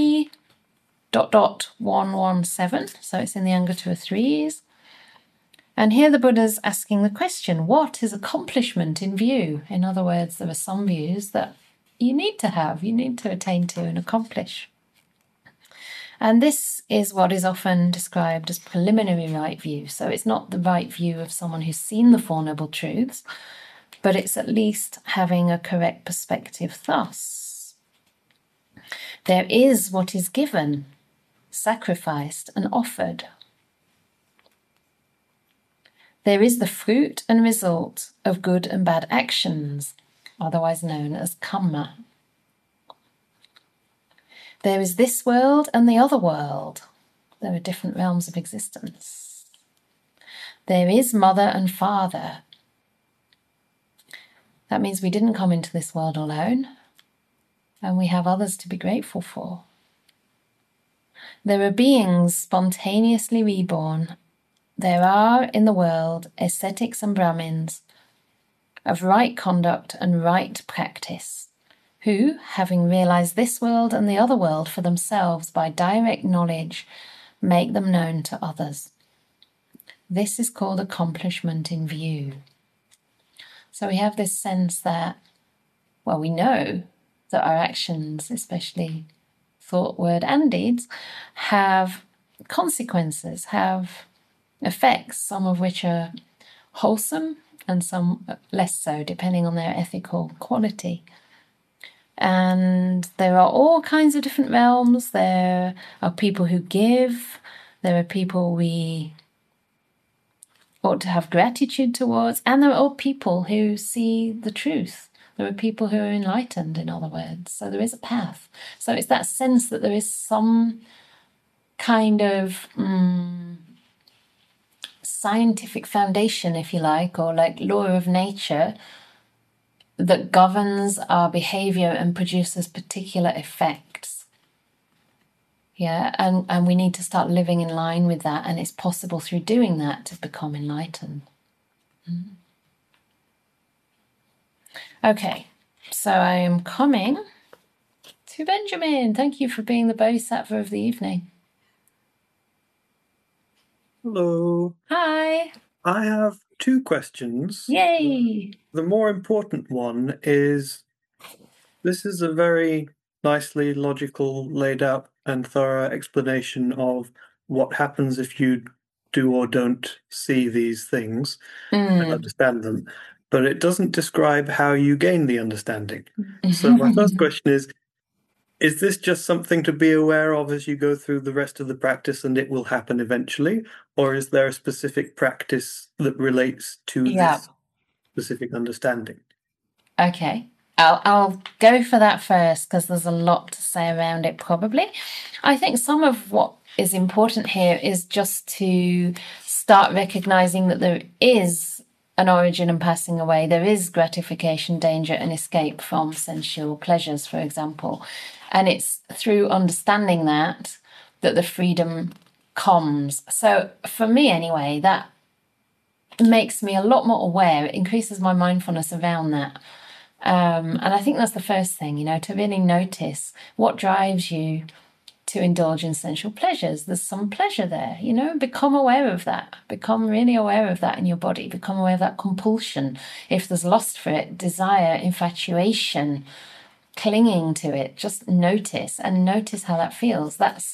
3.117. So it's in the Anguttara 3s. And here the Buddha's asking the question, what is accomplishment in view? In other words, there are some views that you need to have, you need to attain to and accomplish. And this is what is often described as preliminary right view. So it's not the right view of someone who's seen the Four Noble Truths, but it's at least having a correct perspective thus. There is what is given, sacrificed, and offered. There is the fruit and result of good and bad actions, otherwise known as karma. There is this world and the other world. There are different realms of existence. There is mother and father. That means we didn't come into this world alone, and we have others to be grateful for. There are beings spontaneously reborn. There are in the world ascetics and Brahmins of right conduct and right practice, who, having realized this world and the other world for themselves by direct knowledge, make them known to others. This is called accomplishment in view. So we have this sense that, well, we know that our actions, especially thought, word, and deeds, have consequences, have effects, some of which are wholesome and some less so, depending on their ethical quality. And there are all kinds of different realms. There are people who give. There are people we ought to have gratitude towards. And there are all people who see the truth. There are people who are enlightened, in other words. So there is a path. So it's that sense that there is some kind of scientific foundation, if you like, or like law of nature that governs our behavior and produces particular effects. Yeah, and we need to start living in line with that, and it's possible through doing that to become enlightened. Okay, so I am coming to Benjamin. Thank you for being the Bodhisattva of the evening. Hello. Hi. I have 2 questions. Yay. The more important one is, this is a very nicely logical, laid out and thorough explanation of what happens if you do or don't see these things and understand them. But it doesn't describe how you gain the understanding. So my first question is this just something to be aware of as you go through the rest of the practice and it will happen eventually? Or is there a specific practice that relates to this specific understanding? Okay, I'll go for that first because there's a lot to say around it probably. I think some of what is important here is just to start recognizing that there is an origin and passing away. There is gratification, danger, and escape from sensual pleasures, for example. And it's through understanding that the freedom comes. So for me anyway, that makes me a lot more aware. It increases my mindfulness around that. And I think that's the first thing, to really notice what drives you to indulge in sensual pleasures. There's some pleasure there, become aware of that. Become really aware of that in your body. Become aware of that compulsion. If there's lust for it, desire, infatuation, clinging to it, just notice how that feels. That's,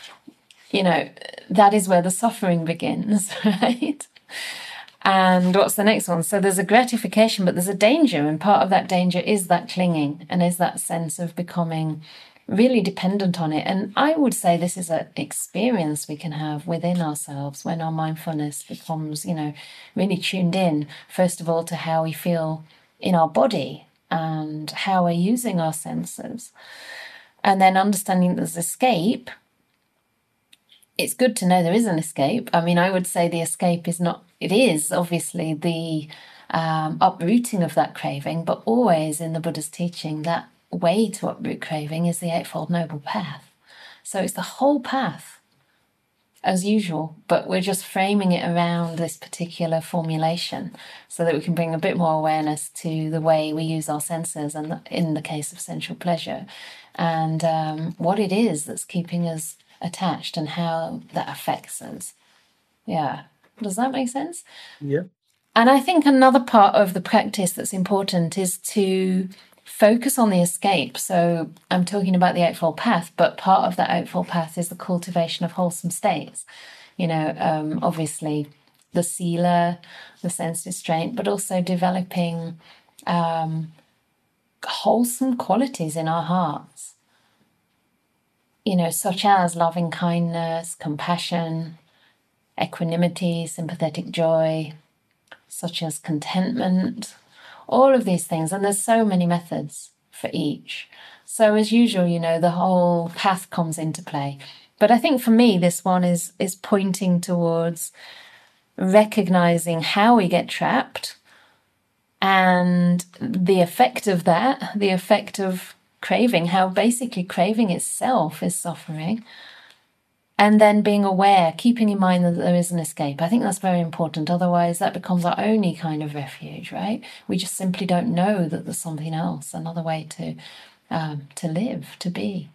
that is where the suffering begins, right? And what's the next one? So there's a gratification, but there's a danger. And part of that danger is that clinging and is that sense of becoming really dependent on it. And I would say this is an experience we can have within ourselves when our mindfulness becomes, really tuned in, first of all, to how we feel in our body and how we're using our senses. And then understanding there's escape. It's good to know there is an escape. I mean, I would say the escape it is obviously the uprooting of that craving, but always in the Buddha's teaching, that way to uproot craving is the Eightfold Noble Path. So it's the whole path, as usual, but we're just framing it around this particular formulation so that we can bring a bit more awareness to the way we use our senses, and in the case of sensual pleasure, and what it is that's keeping us attached and how that affects us. Yeah. Does that make sense? Yeah. And I think another part of the practice that's important is to focus on the escape. So I'm talking about the Eightfold Path, but part of that Eightfold Path is the cultivation of wholesome states. Obviously the sila, the sense restraint, but also developing wholesome qualities in our hearts, such as loving kindness, compassion, equanimity, sympathetic joy, such as contentment, all of these things. And there's so many methods for each. So as usual, the whole path comes into play. But I think for me, this one is pointing towards recognizing how we get trapped and the effect of that, the effect of craving, how basically craving itself is suffering. And then being aware, keeping in mind that there is an escape. I think that's very important. Otherwise, that becomes our only kind of refuge, right? We just simply don't know that there's something else, another way to live, to be.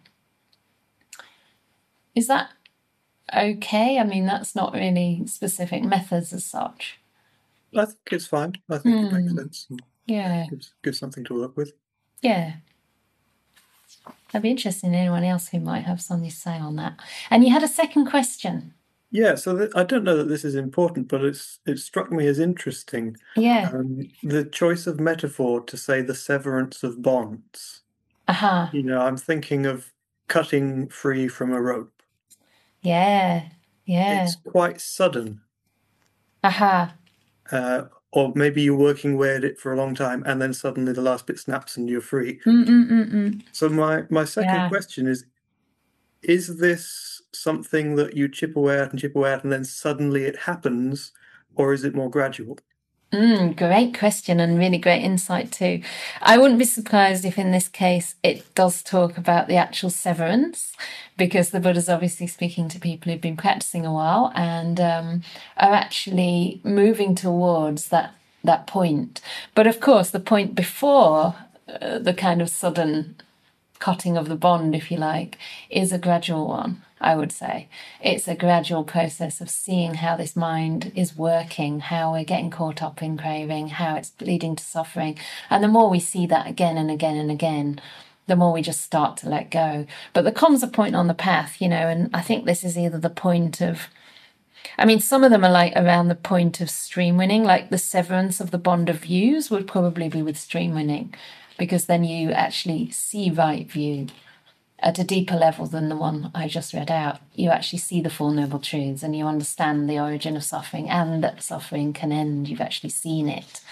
Is that okay? I mean, that's not really specific methods as such. I think it's fine. I think it makes sense. Yeah. Gives something to work with. Yeah. I'd be interested in anyone else who might have something to say on that. And you had a second question. Yeah, so I don't know that this is important, but it struck me as interesting. Yeah. The choice of metaphor to say the severance of bonds. Aha. I'm thinking of cutting free from a rope. Yeah. Yeah. It's quite sudden. Aha. Or maybe you're working away at it for a long time and then suddenly the last bit snaps and you're free. So my second question is this something that you chip away at and then suddenly it happens, or is it more gradual? Great question and really great insight too. I wouldn't be surprised if in this case it does talk about the actual severance, because the Buddha's obviously speaking to people who've been practicing a while and are actually moving towards that point. But of course, the point before the kind of sudden cutting of the bond, if you like, is a gradual one, I would say. It's a gradual process of seeing how this mind is working, how we're getting caught up in craving, how it's leading to suffering. And the more we see that again and again and again, the more we just start to let go. But there comes a point on the path, and I think this is either the point of, some of them are like around the point of stream winning, like the severance of the bond of views would probably be with stream winning, because then you actually see right view at a deeper level than the one I just read out. You actually see the Four Noble Truths and you understand the origin of suffering and that suffering can end. You've actually seen it.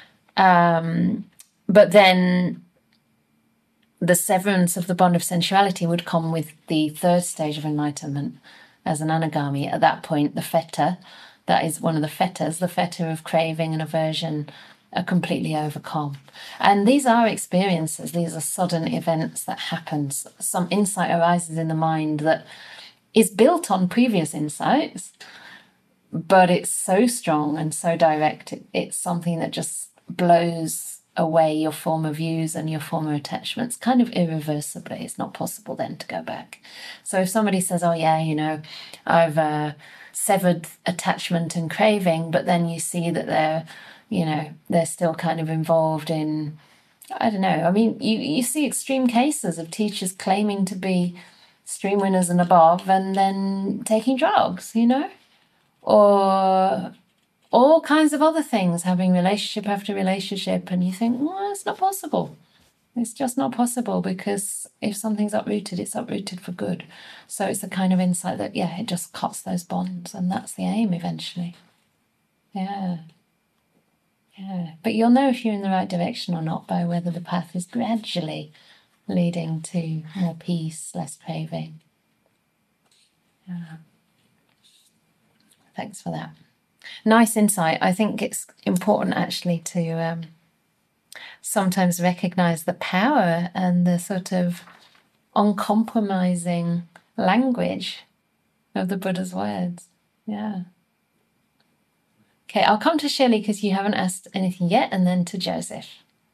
But then the severance of the bond of sensuality would come with the third stage of enlightenment as an anagami. At that point, the fetter, that is one of the fetters, the fetter of craving and aversion, are completely overcome. And these are experiences, these are sudden events that happen. Some insight arises in the mind that is built on previous insights, but it's so strong and so direct, it's something that just blows away your former views and your former attachments kind of irreversibly. It's not possible then to go back. So if somebody says, oh yeah, I've severed attachment and craving, but then you see that they're still kind of involved in, I don't know. You see extreme cases of teachers claiming to be stream winners and above and then taking drugs, or all kinds of other things, having relationship after relationship. And you think, well, it's not possible. It's just not possible, because if something's uprooted, it's uprooted for good. So it's the kind of insight that, it just cuts those bonds. And that's the aim eventually. Yeah. Yeah, but you'll know if you're in the right direction or not by whether the path is gradually leading to more peace, less craving. Yeah. Thanks for that. Nice insight. I think it's important actually to sometimes recognize the power and the sort of uncompromising language of the Buddha's words. Yeah. Okay, I'll come to Shelley because you haven't asked anything yet, and then to Joseph.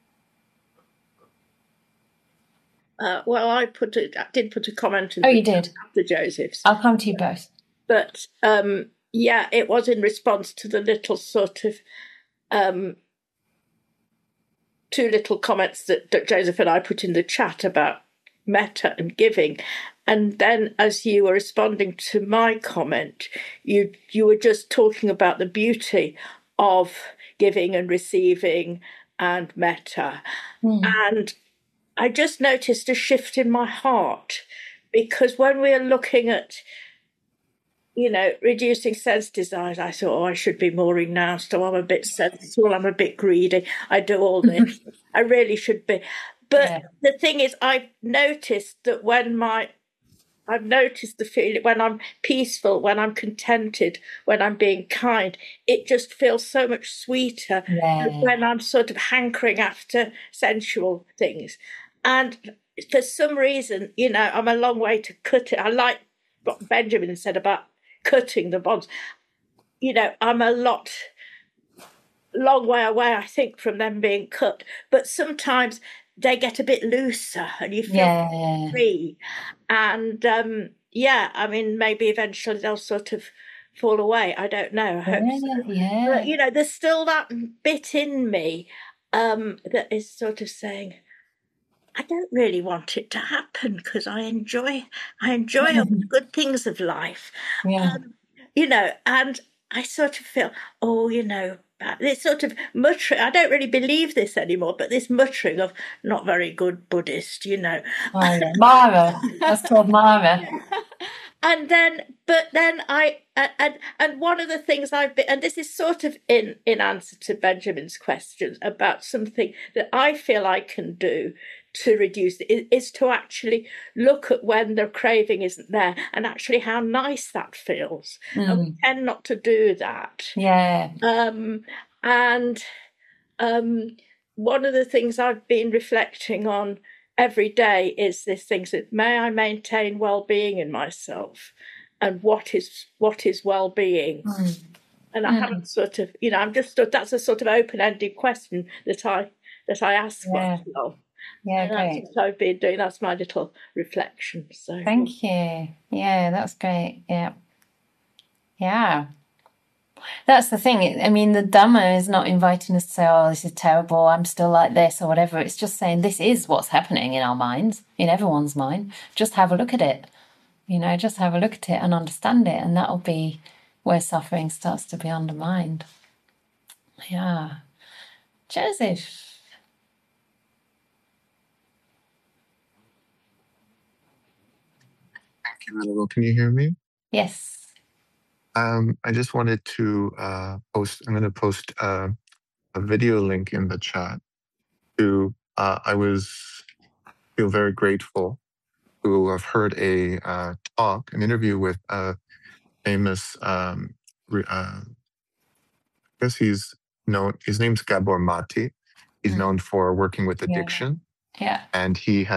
Well, I did put a comment in. Oh, you did? After Joseph's. I'll come to you both. But, it was in response to the little sort of two little comments that Joseph and I put in the chat about metta and giving. And then as you were responding to my comment, you were just talking about the beauty of giving and receiving and metta. And I just noticed a shift in my heart, because when we're looking at, reducing sense desires, I thought, I should be more renounced, I'm a bit sensual, I'm a bit greedy, I do all this. I really should be. But the thing is, I've noticed that I've noticed the feeling when I'm peaceful, when I'm contented, when I'm being kind, it just feels so much sweeter than when I'm sort of hankering after sensual things. And for some reason, I'm a long way to cut it. I like what Benjamin said about cutting the bonds. I'm a long way away, I think, from them being cut. But sometimes they get a bit looser and you feel free. And maybe eventually they'll sort of fall away. I don't know. I hope so. But, there's still that bit in me that is sort of saying, I don't really want it to happen, because I enjoy all the good things of life. And I sort of feel, this sort of muttering, I don't really believe this anymore, but this muttering of not very good Buddhist, Mara. That's called Mara. And then one of the things I've been, and this is sort of in answer to Benjamin's questions about something that I feel I can do to reduce it, is to actually look at when the craving isn't there and actually how nice that feels. And we tend not to do that. One of the things I've been reflecting on every day is this thing that, may I maintain well-being in myself, and what is well-being? And I haven't sort of, I'm just, that's a sort of open-ended question that I ask myself. And that's what I've been doing. That's my little reflection. So thank you. Yeah, that's great. Yeah. That's the thing. I mean, the Dhamma is not inviting us to say, oh, this is terrible, I'm still like this, or whatever. It's just saying this is what's happening in our minds, in everyone's mind. Just have a look at it. Just have a look at it and understand it. And that'll be where suffering starts to be undermined. Yeah. Joseph. Thank you, Annabelle. Can you hear me? Yes. I just wanted to post. I'm going to post a video link in the chat. I feel very grateful to have heard an interview with a famous. I guess he's known. His name's Gabor Mate. He's known for working with addiction. Yeah. And he's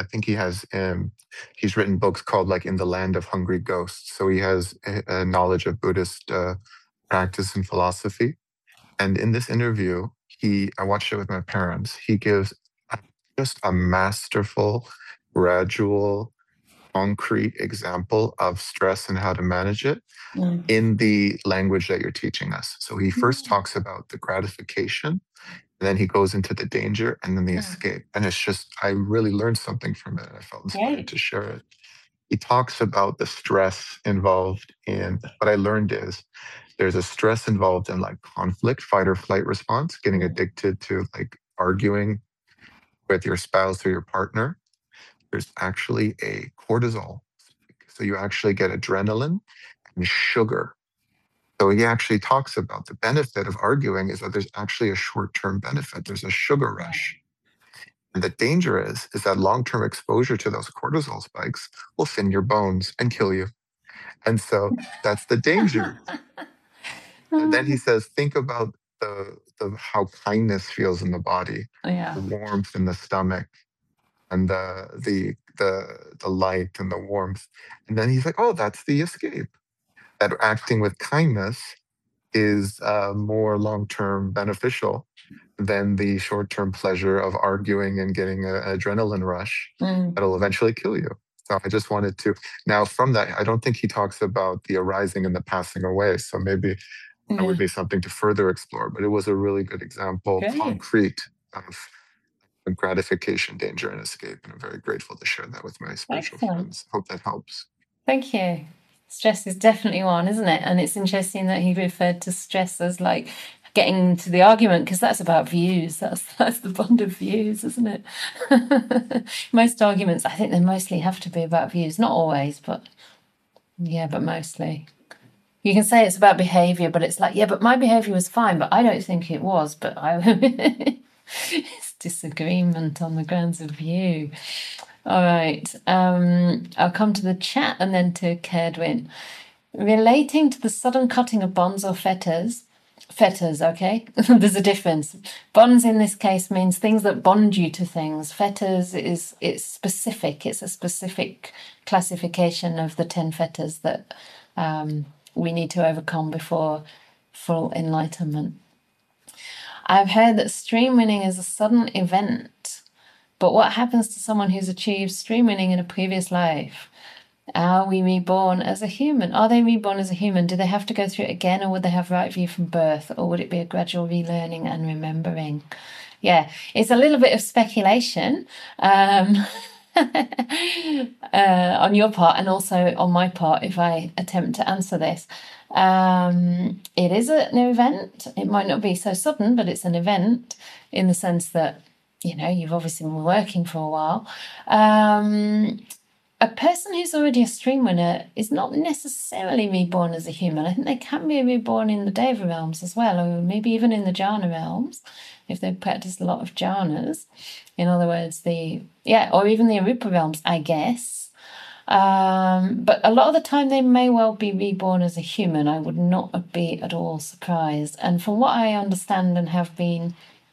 written books called like In the Land of Hungry Ghosts. So he has a knowledge of Buddhist practice and philosophy. And in this interview, I watched it with my parents. He gives just a masterful, gradual, concrete example of stress and how to manage it in the language that you're teaching us. So he first talks about the gratification, and then he goes into the danger, and then the escape. And it's just, I really learned something from it. I felt inspired to share it. He talks about the stress involved in, what I learned is there's a stress involved in like conflict, fight or flight response, getting addicted to like arguing with your spouse or your partner. There's actually a cortisol. So you actually get adrenaline and sugar. So he actually talks about the benefit of arguing is that there's actually a short-term benefit. There's a sugar rush. And the danger is that long-term exposure to those cortisol spikes will thin your bones and kill you. And so that's the danger. And then he says, think about the how kindness feels in the body, the warmth in the stomach, and the light and the warmth. And then he's like, oh, that's the escape. That acting with kindness is more long-term beneficial than the short-term pleasure of arguing and getting an adrenaline rush that'll eventually kill you. So I just wanted to, now from that, I don't think he talks about the arising and the passing away. So maybe that would be something to further explore, but it was a really good example, concrete, of gratification, danger, and escape. And I'm very grateful to share that with my spiritual friends. Hope that helps. Thank you. Stress is definitely one, isn't it? And it's interesting that he referred to stress as like getting to the argument, because that's about views. That's the bond of views, isn't it? Most arguments, I think they mostly have to be about views. Not always, but mostly. You can say it's about behavior, but it's like, yeah, but my behavior was fine, but I don't think it was. But it's disagreement on the grounds of view. All right. I'll come to the chat and then to Cedwyn. Relating to the sudden cutting of bonds or fetters, okay? There's a difference. Bonds in this case means things that bond you to things. Fetters it's specific. It's a specific classification of the 10 fetters that we need to overcome before full enlightenment. I've heard that stream winning is a sudden event. But what happens to someone who's achieved stream winning in a previous life? Are we reborn as a human? Are they reborn as a human? Do they have to go through it again, or would they have right view from birth? Or would it be a gradual relearning and remembering? Yeah, it's a little bit of speculation on your part and also on my part if I attempt to answer this. It is an event. It might not be so sudden, but it's an event in the sense that, you've obviously been working for a while. A person who's already a stream winner is not necessarily reborn as a human. I think they can be reborn in the Deva realms as well, or maybe even in the jhana realms, if they've practiced a lot of jhanas. In other words, or even the arupa realms, I guess. But a lot of the time they may well be reborn as a human. I would not be at all surprised. And from what I understand and have been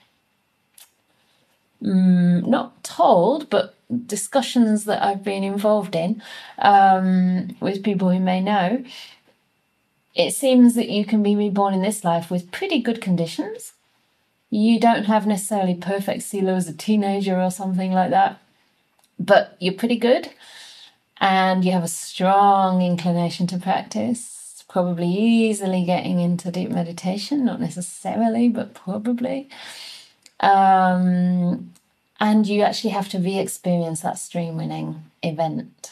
not told, but discussions that I've been involved in with people who may know, it seems that you can be reborn in this life with pretty good conditions. You don't have necessarily perfect sila as a teenager or something like that, but you're pretty good and you have a strong inclination to practice, probably easily getting into deep meditation, not necessarily, but probably. And you actually have to re-experience that stream winning event,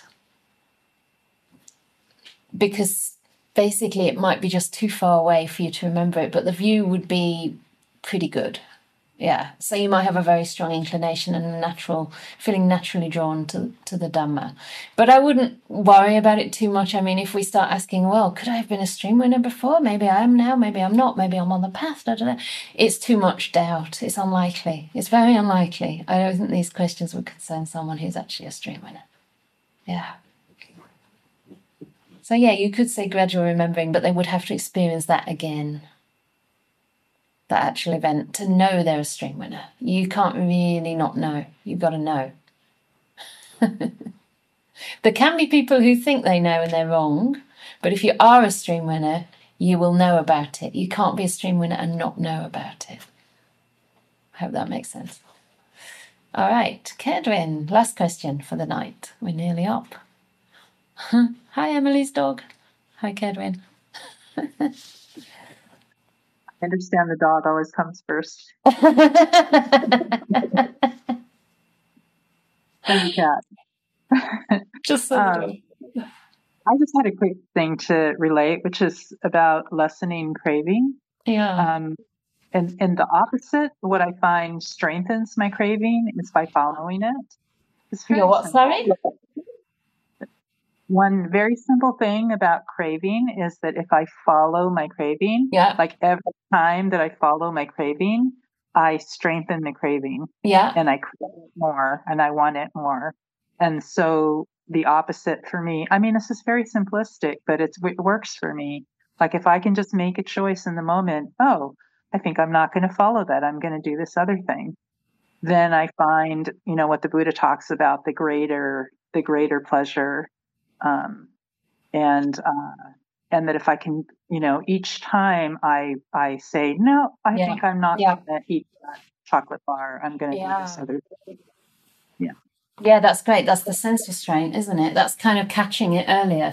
because basically it might be just too far away for you to remember it, but the view would be pretty good. Yeah, so you might have a very strong inclination and feeling naturally drawn to the Dhamma. But I wouldn't worry about it too much. I mean, if we start asking, well, could I have been a stream winner before? Maybe I am now, maybe I'm not, maybe I'm on the path, it's too much doubt. It's unlikely. It's very unlikely. I don't think these questions would concern someone who's actually a stream winner. Yeah. So yeah, you could say gradual remembering, but they would have to experience that again. That actual event, to know they're a stream winner. You can't really not know. You've got to know. There can be people who think they know and they're wrong, but if you are a stream winner, you will know about it. You can't be a stream winner and not know about it. I hope that makes sense. All right, Cedwyn, last question for the night. We're nearly up. Hi, Emily's dog. Hi, Cedwyn. I understand the dog always comes first. And the cat. Just so I just had a quick thing to relate, which is about lessening craving. Yeah. And the opposite, what I find strengthens my craving is by following it. It's very what, simple. sorry? One very simple thing about craving is that if I follow my craving, like every time that I follow my craving, I strengthen the craving. Yeah. And I crave it more and I want it more. And so the opposite for me, I mean, this is very simplistic, but it works for me. Like if I can just make a choice in the moment, I think I'm not going to follow that. I'm going to do this other thing. Then I find, what the Buddha talks about, the greater pleasure. And that if I can, each time I say, no, I think I'm not going to eat that chocolate bar. I'm going to do this other thing. Yeah. Yeah, that's great. That's the sense restraint, isn't it? That's kind of catching it earlier.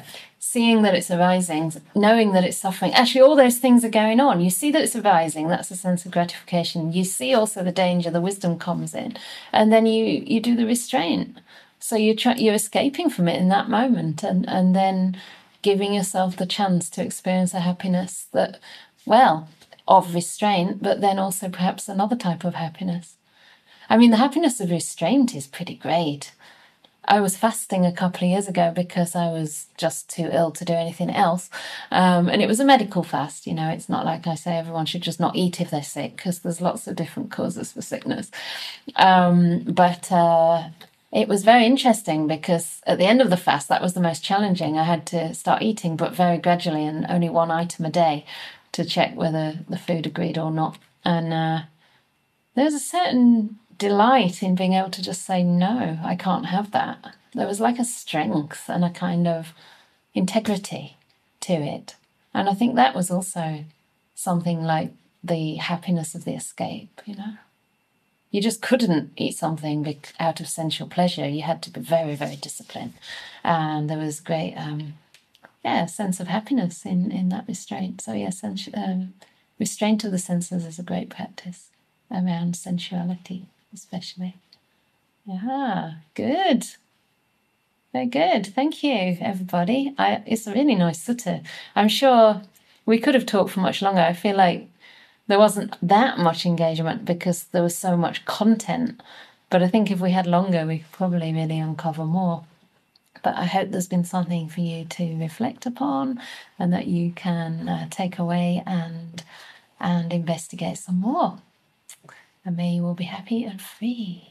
seeing that it's arising, knowing that it's suffering. Actually, all those things are going on. You see that it's arising. That's a sense of gratification. You see also the danger, the wisdom comes in. And then you do the restraint. So you're escaping from it in that moment and then giving yourself the chance to experience a happiness that, well, of restraint, but then also perhaps another type of happiness. I mean, the happiness of restraint is pretty great. I was fasting a couple of years ago because I was just too ill to do anything else. And it was a medical fast. You know, it's not like I say everyone should just not eat if they're sick, because there's lots of different causes for sickness. But it was very interesting because at the end of the fast, that was the most challenging. I had to start eating, but very gradually, and only one item a day to check whether the food agreed or not. And there's a certain delight in being able to just say, no, I can't have that. There was like a strength and a kind of integrity to it. And I think that was also something like the happiness of the escape, you know. You just couldn't eat something out of sensual pleasure. You had to be very, very disciplined. And there was great, sense of happiness in that restraint. So, restraint of the senses is a great practice around sensuality, especially. Yeah, good. Very good. Thank you, everybody. It's a really nice sutta. I'm sure we could have talked for much longer. I feel like there wasn't that much engagement because there was so much content. But I think if we had longer, we could probably really uncover more. But I hope there's been something for you to reflect upon and that you can take away and investigate some more. And may you all be happy and free.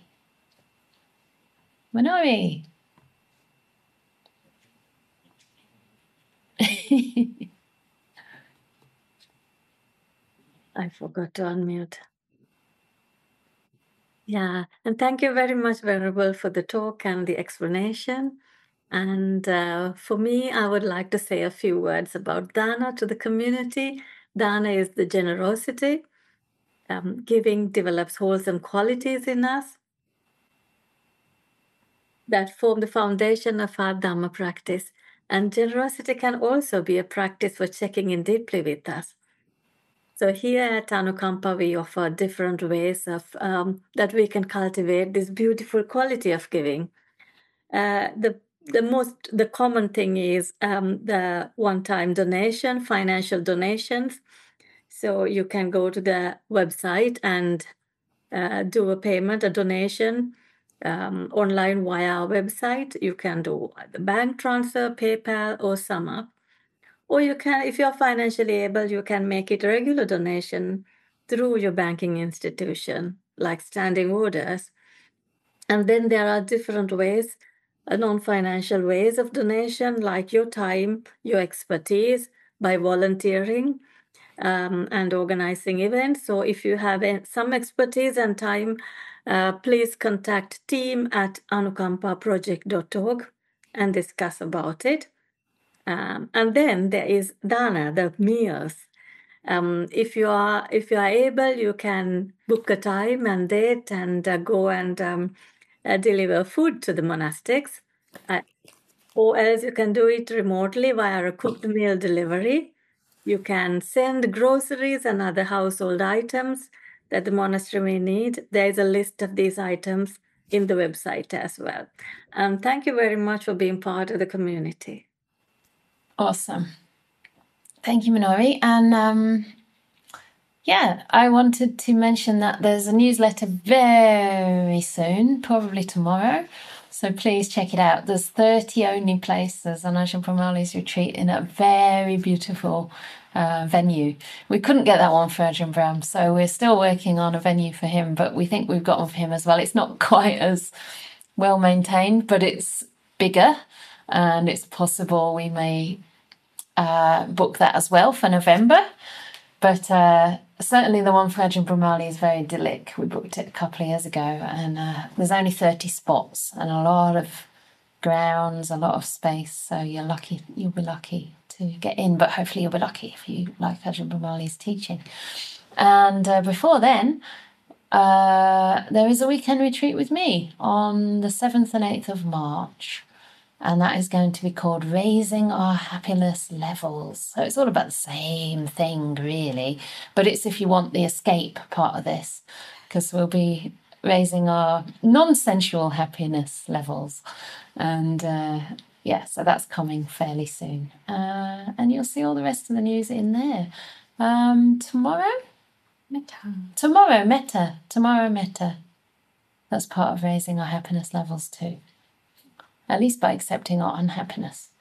Manori. I forgot to unmute. Yeah, and thank you very much, Venerable, for the talk and the explanation. And for me, I would like to say a few words about dana to the community. Dana is the generosity. Giving develops wholesome qualities in us that form the foundation of our Dhamma practice. And generosity can also be a practice for checking in deeply with us. So here at Anukampa, we offer different ways of that we can cultivate this beautiful quality of giving. The common thing is the one-time donation, financial donations. So you can go to the website and do a payment, a donation online via our website. You can do the bank transfer, PayPal, or SumUp. Or you can, if you're financially able, you can make it a regular donation through your banking institution, like standing orders. And then there are different ways, non-financial ways of donation, like your time, your expertise, by volunteering and organizing events. So if you have some expertise and time, please contact team@anukampaproject.org and discuss about it. And then there is dana, the meals. If you are able, you can book a time and date and go and deliver food to the monastics. Or else you can do it remotely via a cooked meal delivery. You can send groceries and other household items that the monastery may need. There is a list of these items in the website as well. And thank you very much for being part of the community. Awesome. Thank you, Manori. And I wanted to mention that there's a newsletter very soon, probably tomorrow. So please check it out. There's 30 only places on Ajahn Brahmali's retreat in a very beautiful venue. We couldn't get that one for Ajahn Brahm, so we're still working on a venue for him, but we think we've got one for him as well. It's not quite as well maintained, but it's bigger, and it's possible we may book that as well for November. But certainly the one for Ajahn Brahmali is very idyllic. We booked it a couple of years ago, and there's only 30 spots and a lot of grounds, a lot of space. So you'll be lucky to get in, but hopefully you'll be lucky if you like Ajahn Brahmali's teaching. And before then, there is a weekend retreat with me on the 7th and 8th of March. and that is going to be called Raising Our Happiness Levels. So it's all about the same thing, really, but it's if you want the escape part of this, because we'll be raising our non-sensual happiness levels. And yeah, so that's coming fairly soon. And you'll see all the rest of the news in there. Tomorrow, Metta. That's part of raising our happiness levels too. At least by accepting our unhappiness.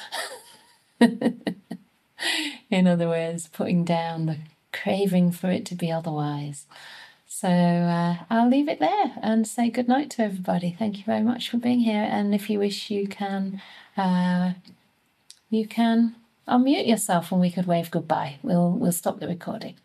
In other words, putting down the craving for it to be otherwise. So I'll leave it there and say good night to everybody. Thank you very much for being here. And if you wish, you can unmute yourself and we could wave goodbye. We'll stop the recording.